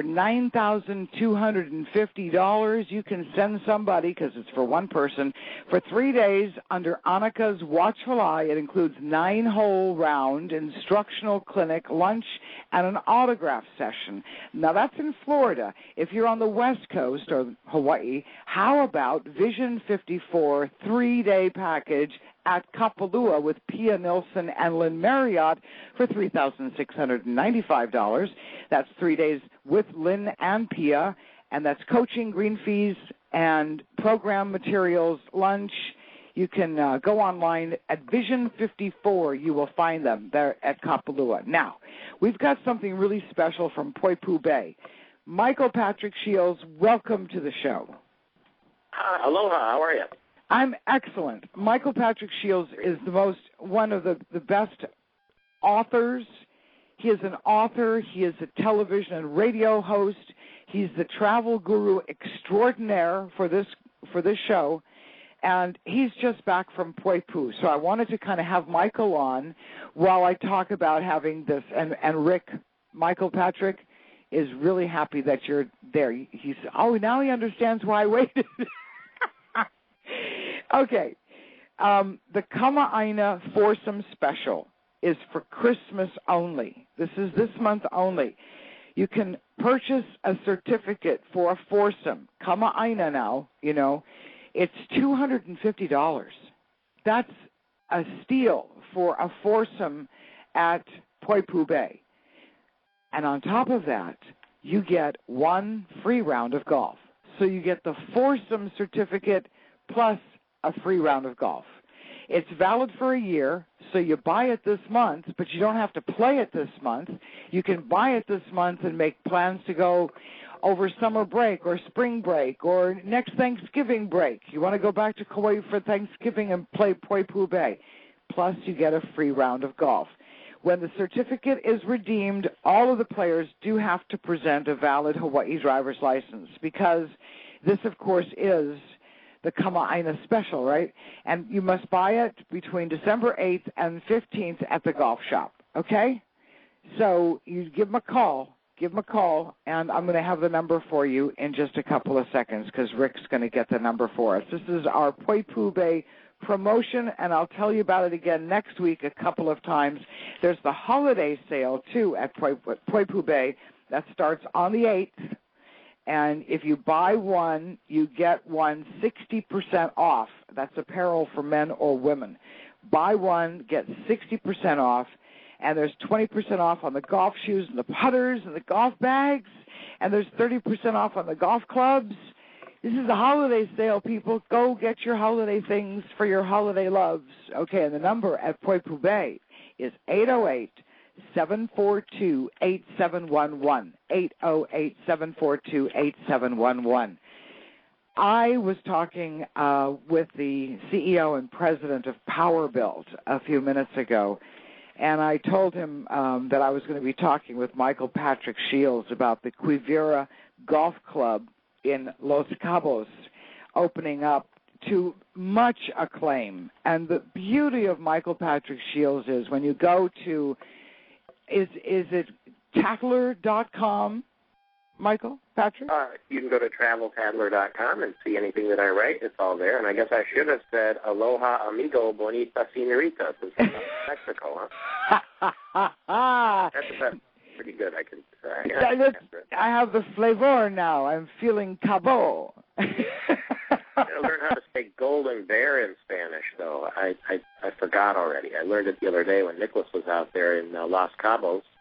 $9,250. You can send somebody, because it's for one person, for 3 days under Annika's watchful eye. It includes 9-hole round, instructional clinic, lunch, and an autograph session. Now, that's in Florida. If you're on the West Coast or Hawaii, how about Vision 54 3-day package at Kapalua with Pia Nilsson and Lynn Marriott for $3,695. That's 3 days with Lynn and Pia, and that's coaching, green fees, and program materials, lunch. You can go online at Vision 54. You will find them there at Kapalua. Now, we've got something really special from Poipu Bay. Michael Patrick Shields, welcome to the show. Aloha, how are you? I'm excellent. Michael Patrick Shields is one of the best authors. He is an author. He is a television and radio host. He's the travel guru extraordinaire for this show, and he's just back from Poipu. So I wanted to kind of have Michael on while I talk about having this. And Rick, Michael Patrick is really happy that you're there. Now he understands why I waited. Okay, the Kama'aina Foursome Special is for Christmas only. This is this month only. You can purchase a certificate for a foursome. Kama'aina now, it's $250. That's a steal for a foursome at Poipu Bay. And on top of that, you get one free round of golf. So you get the foursome certificate plus a free round of golf. It's valid for a year, so you buy it this month, but you don't have to play it this month. You can buy it this month and make plans to go over summer break or spring break or next Thanksgiving break. You want to go back to Kauai for Thanksgiving and play Poipu Bay. Plus, you get a free round of golf. When the certificate is redeemed, all of the players do have to present a valid Hawaii driver's license because this, of course, is the Kama'aina Special, right? And you must buy it between December 8th and 15th at the golf shop, okay? So you give them a call, and I'm going to have the number for you in just a couple of seconds because Rick's going to get the number for us. This is our Poipu Bay promotion, and I'll tell you about it again next week a couple of times. There's the holiday sale, too, at Poipu Bay. That starts on the 8th. And if you buy one, you get one 60% off. That's apparel for men or women. Buy one, get 60% off, and there's 20% off on the golf shoes and the putters and the golf bags, and there's 30% off on the golf clubs. This is a holiday sale, people. Go get your holiday things for your holiday loves. Okay, and the number at Poipu Bay is 808-742-8711, 808-742-8711. I was talking with the CEO and president of PowerBuilt a few minutes ago, and I told him that I was going to be talking with Michael Patrick Shields about the Quivira Golf Club in Los Cabos opening up to much acclaim. And the beauty of Michael Patrick Shields is when you go to, is it Tattler.com, Michael Patrick? You can go to TravelTattler.com and see anything that I write. It's all there. And I guess I should have said, Aloha, amigo, bonita, senorita, since I'm from Mexico, huh? That's pretty good. I have the flavor now. I'm feeling Cabo. I'll learn how to say golden bear in Spanish, though. I forgot already. I learned it the other day when Nicholas was out there in Los Cabos.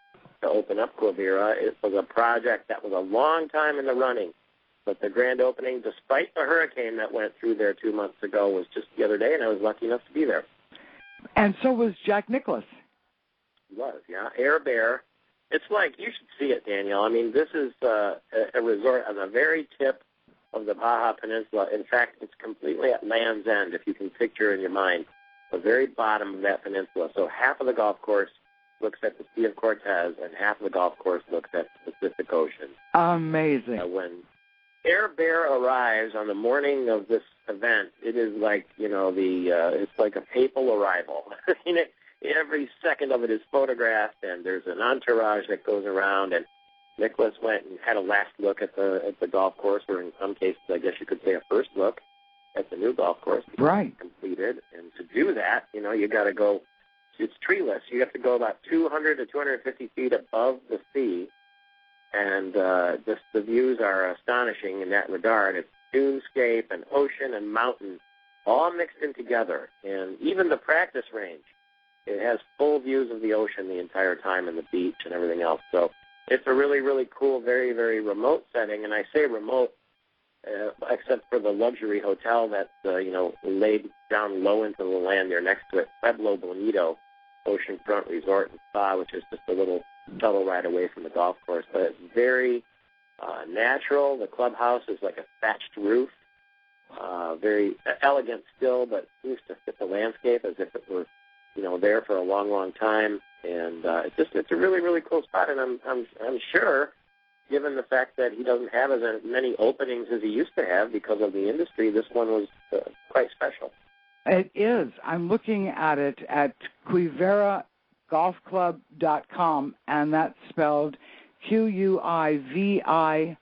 to open up Quivira. It was a project that was a long time in the running. But the grand opening, despite the hurricane that went through there 2 months ago, was just the other day, and I was lucky enough to be there. And so was Jack Nicklaus. He was, yeah. Air Bear. It's like, you should see it, Danielle. I mean, this is a resort on the very tip of the Baja Peninsula. In fact, it's completely at Land's End, if you can picture in your mind, the very bottom of that peninsula. So half of the golf course looks at the Sea of Cortez, and half of the golf course looks at the Pacific Ocean. Amazing. When Air Bear arrives on the morning of this event, it is like, it's like a papal arrival. Every second of it is photographed, and there's an entourage that goes around, and Nicklaus went and had a last look at the golf course, or in some cases, I guess you could say a first look at the new golf course. Right. Completed. And to do that, you got to go, it's treeless. You have to go about 200 to 250 feet above the sea. And the views are astonishing in that regard. It's dunescape and ocean and mountain all mixed in together. And even the practice range, it has full views of the ocean the entire time and the beach and everything else. So it's a really, really cool, very, very remote setting. And I say remote, except for the luxury hotel that's, laid down low into the land there next to it, Pueblo Bonito Oceanfront Resort and Spa, which is just a little shuttle ride away from the golf course. But it's very natural. The clubhouse is like a thatched roof, very elegant still, but seems to fit the landscape as if it were, there for a long, long time. And it's a really, really cool spot. And I'm sure, given the fact that he doesn't have as many openings as he used to have because of the industry, this one was quite special. It is. I'm looking at it at QuiviraGolfClub.com, and that's spelled Quivira,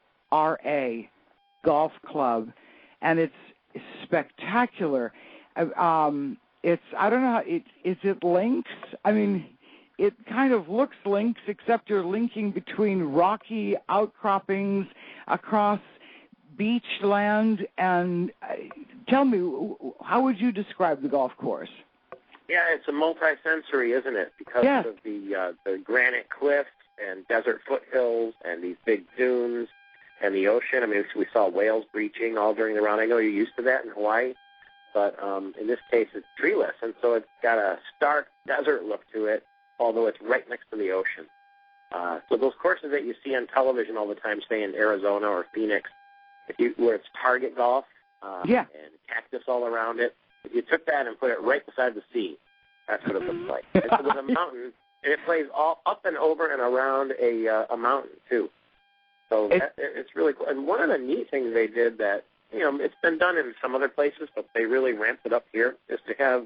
Golf Club, and it's spectacular. It's, I don't know, is it links? I mean, it kind of looks links, except you're linking between rocky outcroppings across beach land. And tell me, how would you describe the golf course? Yeah, it's a multi-sensory, isn't it? Because of the granite cliffs and desert foothills and these big dunes and the ocean. I mean, we saw whales breaching all during the round. I know you're used to that in Hawaii, but in this case it's treeless, and so it's got a stark desert look to it, although it's right next to the ocean. So those courses that you see on television all the time, say in Arizona or Phoenix, where it's target golf and cactus all around it, if you took that and put it right beside the sea, that's what it looks like. It's with a mountain, and it plays all up and over and around a mountain, too. So it's really cool. And one of the neat things they did that, it's been done in some other places, but they really ramped it up here, is to have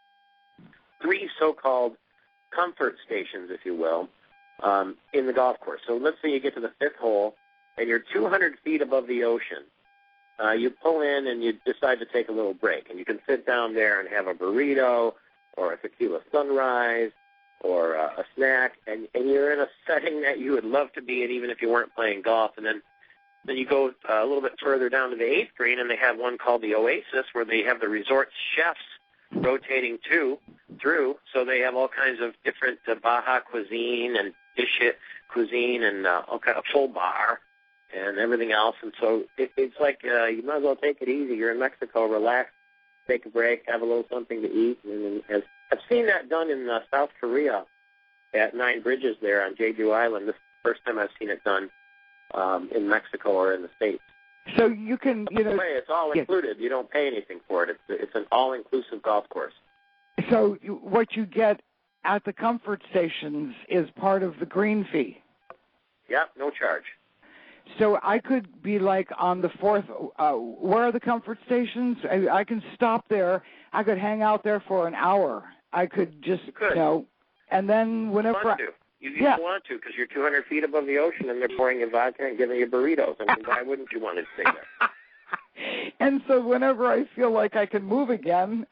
3 so-called comfort stations, if you will, in the golf course. So let's say you get to the 5th hole, and you're 200 feet above the ocean. You pull in and you decide to take a little break, and you can sit down there and have a burrito or a tequila sunrise or a snack, and you're in a setting that you would love to be in even if you weren't playing golf. And then you go a little bit further down to the 8th green, and they have one called the Oasis, where they have the resort chefs rotating through. So they have all kinds of different Baja cuisine and dish cuisine and all kind of full bar and everything else. And so it's like you might as well take it easy. You're in Mexico, relax, take a break, have a little something to eat. And I've seen that done in South Korea at Nine Bridges there on Jeju Island. This is the first time I've seen it done in Mexico or in the States. So you can, it's all included. You don't pay anything for it. It's an all-inclusive golf course. So what you get at the comfort stations is part of the green fee. Yep, no charge. So I could be like on the 4th, where are the comfort stations? I can stop there. I could hang out there for an hour. I could just, and then whenever you want to, because you're 200 feet above the ocean and they're pouring you vodka and giving you burritos. I mean, why wouldn't you want to stay there? And so whenever I feel like I can move again,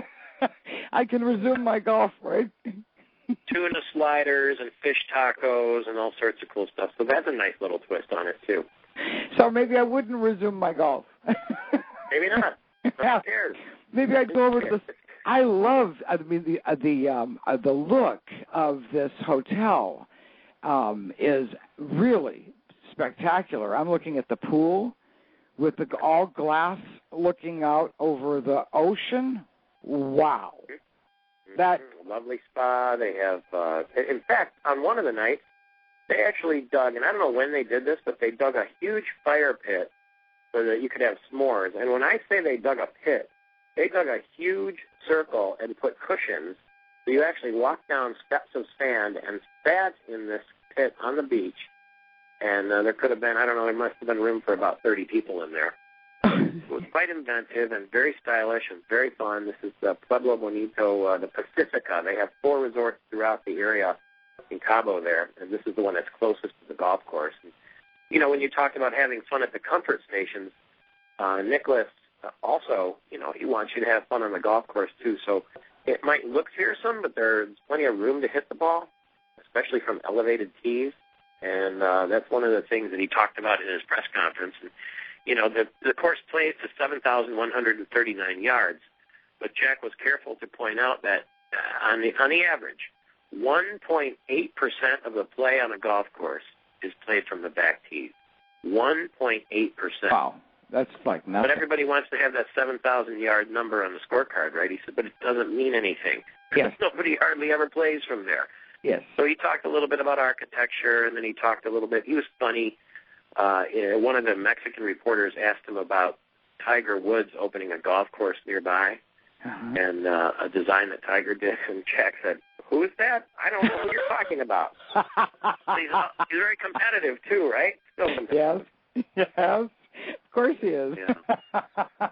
I can resume my golf, right? Tuna sliders and fish tacos and all sorts of cool stuff. So that's a nice little twist on it, too. So maybe I wouldn't resume my golf. Maybe not. Who cares? Maybe I'd go over to the... I love, the look of this hotel, is really spectacular. I'm looking at the pool with the all glass looking out over the ocean. Wow. That lovely spa. They have, in fact, on one of the nights, they actually dug, and I don't know when they did this, but they dug a huge fire pit so that you could have s'mores. And when I say they dug a pit, they dug a huge circle and put cushions. So you actually walked down steps of sand and sat in this pit on the beach. And there could have been, I don't know, there must have been room for about 30 people in there. It was quite inventive and very stylish and very fun. This is Pueblo Bonito, the Pacifica. They have 4 resorts throughout the area in Cabo there, and this is the one that's closest to the golf course. And, you know, when you talked about having fun at the comfort stations, Nicholas also, you know, he wants you to have fun on the golf course too. So it might look fearsome, but there's plenty of room to hit the ball, especially from elevated tees. And that's one of the things that he talked about in his press conference. And, you know, the course plays to 7,139 yards, but Jack was careful to point out that on the average, 1.8% of the play on a golf course is played from the back tees. 1.8%. Wow, that's like nothing. But everybody wants to have that 7,000-yard number on the scorecard, right? He said, but it doesn't mean anything. Yes. Nobody hardly ever plays from there. Yes. So he talked a little bit about architecture, and then he talked a little bit. He was funny. One of the Mexican reporters asked him about Tiger Woods opening a golf course nearby, and a design that Tiger did. And Jack said, "Who is that? I don't know who you're talking about." He's very competitive too, right? Still competitive. Yes. Yes. Of course he is. Yeah.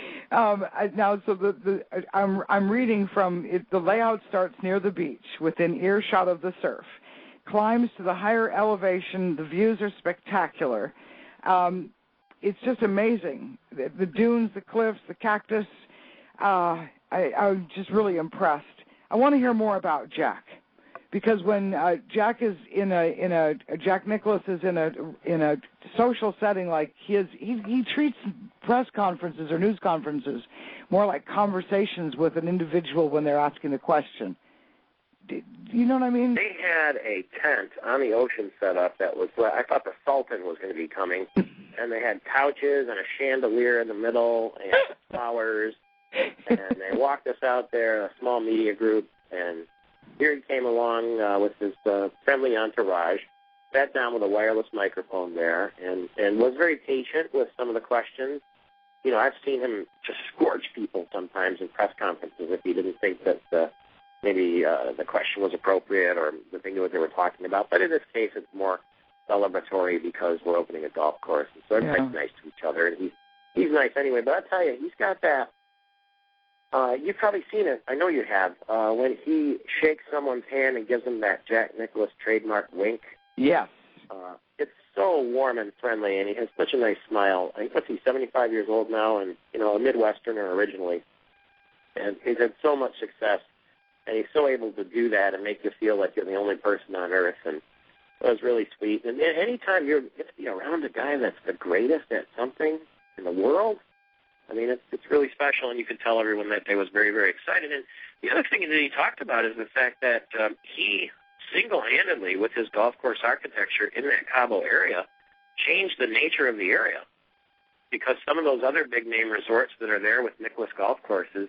Now, so I'm reading from it. The layout starts near the beach, within earshot of the surf. Climbs to the higher elevation. The views are spectacular. It's just amazing. The dunes, the cliffs, the cactus. I'm just really impressed. I want to hear more about Jack, because when Jack is Jack Nicklaus is in a social setting like his, he treats press conferences or news conferences more like conversations with an individual when they're asking the question. Do you know what I mean? They had a tent on the ocean set up that was, I thought the Sultan was going to be coming, and they had couches and a chandelier in the middle and flowers, and they walked us out there, a small media group, and here he came along with his friendly entourage, sat down with a wireless microphone there, and was very patient with some of the questions. You know, I've seen him just scorch people sometimes in press conferences if he didn't think that maybe the question was appropriate or that they knew what they were talking about. But in this case, it's more celebratory because we're opening a golf course. And so everybody's nice to each other. And he's nice anyway. But I'll tell you, he's got that. You've probably seen it. I know you have. When he shakes someone's hand and gives them that Jack Nicklaus trademark wink. Yes. It's so warm and friendly, and he has such a nice smile. I think, what's he, 75 years old now, and, you know, a Midwesterner originally. And he's had so much success, and he's so able to do that and make you feel like you're the only person on earth, and it was really sweet. And anytime you get to be around a guy that's the greatest at something in the world, I mean, it's really special, and you could tell everyone that day was very, very excited. And the other thing that he talked about is the fact that he single-handedly, with his golf course architecture in that Cabo area, changed the nature of the area. Because some of those other big-name resorts that are there with Nicklaus golf courses,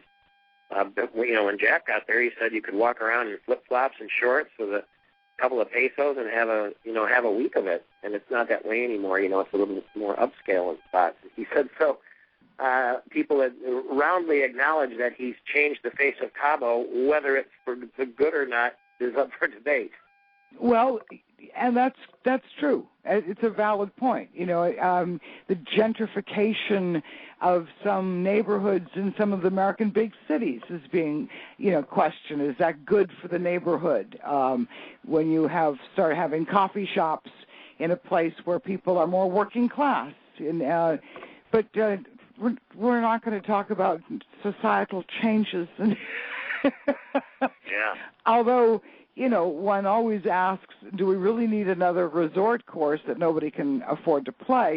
you know, when Jack got there, he said you could walk around in flip-flops and shorts with a couple of pesos and have a week of it. And it's not that way anymore. You know, it's a little bit more upscale in spots. He said so. People had roundly acknowledged that he's changed the face of Cabo. Whether it's for the good or not is up for debate. Well, and that's true. It's a valid point. You know, the gentrification of some neighborhoods in some of the American big cities is being, you know, questioned. Is that good for the neighborhood? When you start having coffee shops in a place where people are more working class, but we're not going to talk about societal changes. Yeah. Although, you know, one always asks, do we really need another resort course that nobody can afford to play?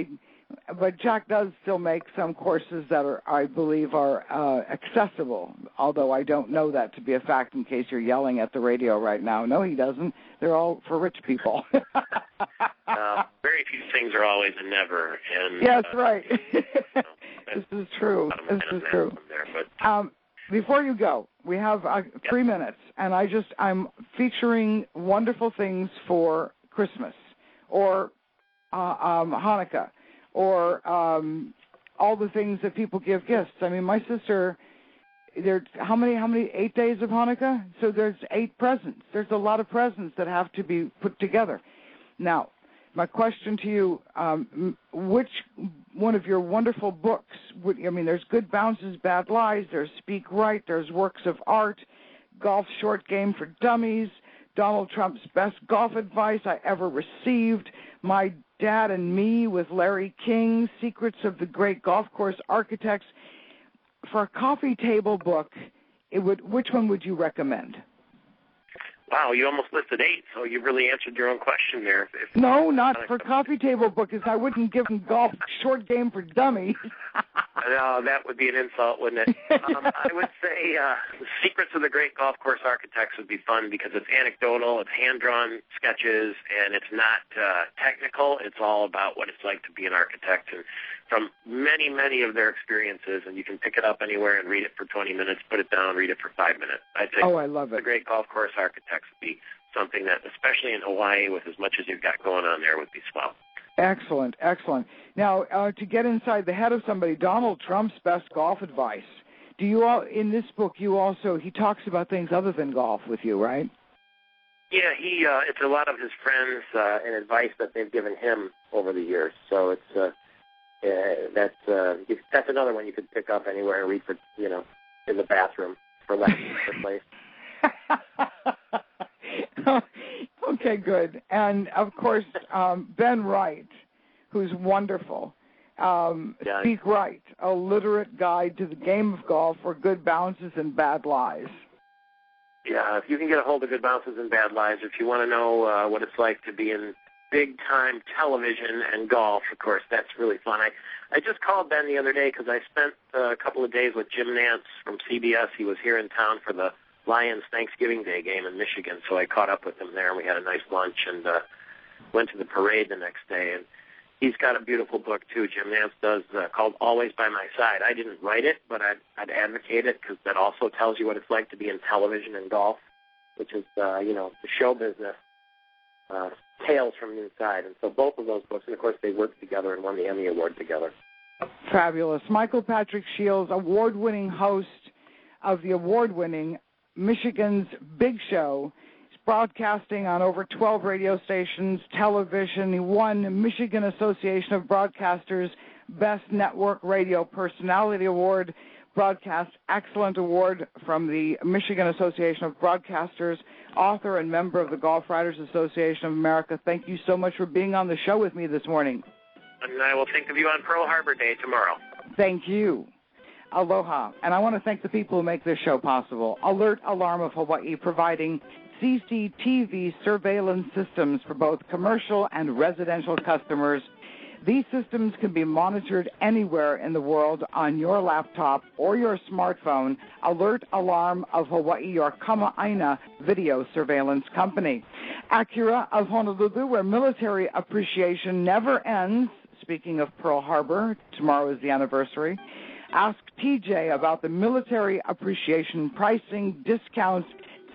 But Jack does still make some courses that are, I believe, are accessible, although I don't know that to be a fact in case you're yelling at the radio right now. No, he doesn't. They're all for rich people. Very few things are always a never. And, yes, right. This is true. This is true. Before you go, we have 3 minutes, and I'm featuring wonderful things for Christmas or Hanukkah or all the things that people give gifts. I mean, my sister, how many 8 days of Hanukkah? So there's 8 presents. There's a lot of presents that have to be put together. Now, my question to you, which one of your wonderful books, there's Good Bounces, Bad Lies, there's Speak Right, there's Works of Art, Golf Short Game for Dummies, Donald Trump's Best Golf Advice I Ever Received, My Dad and Me with Larry King, Secrets of the Great Golf Course Architects. For a coffee table book, which one would you recommend? Wow, you almost listed 8, so you really answered your own question there. No, not for coffee table book, because I wouldn't give them Golf Short Game for Dummies. No, that would be an insult, wouldn't it? I would say The Secrets of the Great Golf Course Architects would be fun because it's anecdotal, it's hand-drawn sketches, and it's not technical. It's all about what it's like to be an architect, and from many, many of their experiences, and you can pick it up anywhere and read it for 20 minutes, put it down, read it for 5 minutes. I'd say I love it. The Great Golf Course Architects would be something that, especially in Hawaii with as much as you've got going on there, would be swell. Excellent, excellent. Now, to get inside the head of somebody, Donald Trump's Best Golf Advice. Do you all, in this book, he talks about things other than golf with you, right? Yeah, it's a lot of his friends and advice that they've given him over the years. So it's that's another one you could pick up anywhere and read for, in the bathroom for lack of a better place. Okay, good. And, of course, Ben Wright, who's wonderful. Speak Right, A Literate Guide to the Game of Golf for Good Bounces and Bad Lies. Yeah, if you can get a hold of Good Bounces and Bad Lies, if you want to know what it's like to be in big-time television and golf, of course, that's really fun. I just called Ben the other day because I spent a couple of days with Jim Nantz from CBS. He was here in town for the Lions Thanksgiving Day game in Michigan, so I caught up with him there, and we had a nice lunch and went to the parade the next day. And he's got a beautiful book, too, Jim Nantz does, called Always by My Side. I didn't write it, but I'd advocate it because that also tells you what it's like to be in television and golf, which is, the show business, tales from the inside. And so both of those books, and, of course, they worked together and won the Emmy Award together. Fabulous. Michael Patrick Shields, award-winning host of the award-winning Michigan's Big Show. He's broadcasting on over 12 radio stations, television. He won Michigan Association of Broadcasters Best Network Radio Personality Award, Broadcast Excellent Award from the Michigan Association of Broadcasters, author and member of the Golf Writers Association of America. Thank you so much for being on the show with me this morning. And I will think of you on Pearl Harbor Day tomorrow. Thank you. Aloha. And I want to thank the people who make this show possible. Alert Alarm of Hawaii, providing CCTV surveillance systems for both commercial and residential customers. These systems can be monitored anywhere in the world on your laptop or your smartphone. Alert Alarm of Hawaii, your Kama'aina video surveillance company. Acura of Honolulu, where military appreciation never ends. Speaking of Pearl Harbor, tomorrow is the anniversary. Ask TJ about the military appreciation pricing discounts.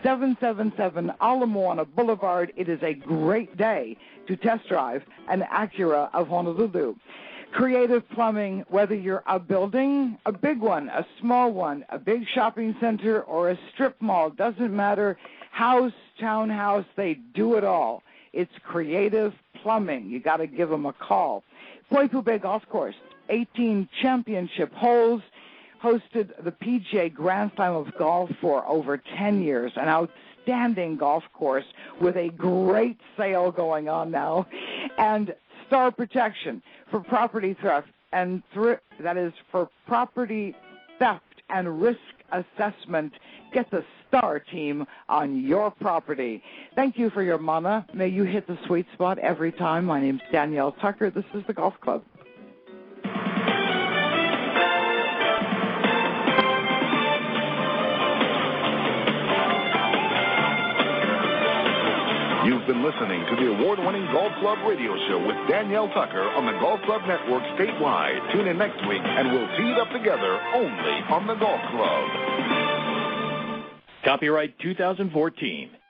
777 Ala Moana Boulevard. It is a great day to test drive an Acura of Honolulu. Creative Plumbing, whether you're a building, a big one, a small one, a big shopping center, or a strip mall, doesn't matter. House, townhouse, they do it all. It's Creative Plumbing. You got to give them a call. Poipu Bay Golf Course, 18 championship holes, hosted the PGA Grand Slam of Golf for over 10 years, an outstanding golf course with a great sale going on now, and Star Protection for property theft and that is for property theft and risk assessment. Get the Star team on your property. Thank you for your mana. May you hit the sweet spot every time. My name's Danielle Tucker. This is the Golf Club. to the award-winning Golf Club radio show with Danielle Tucker on the Golf Club Network statewide. Tune in next week, and we'll tee it up together only on the Golf Club. Copyright 2014.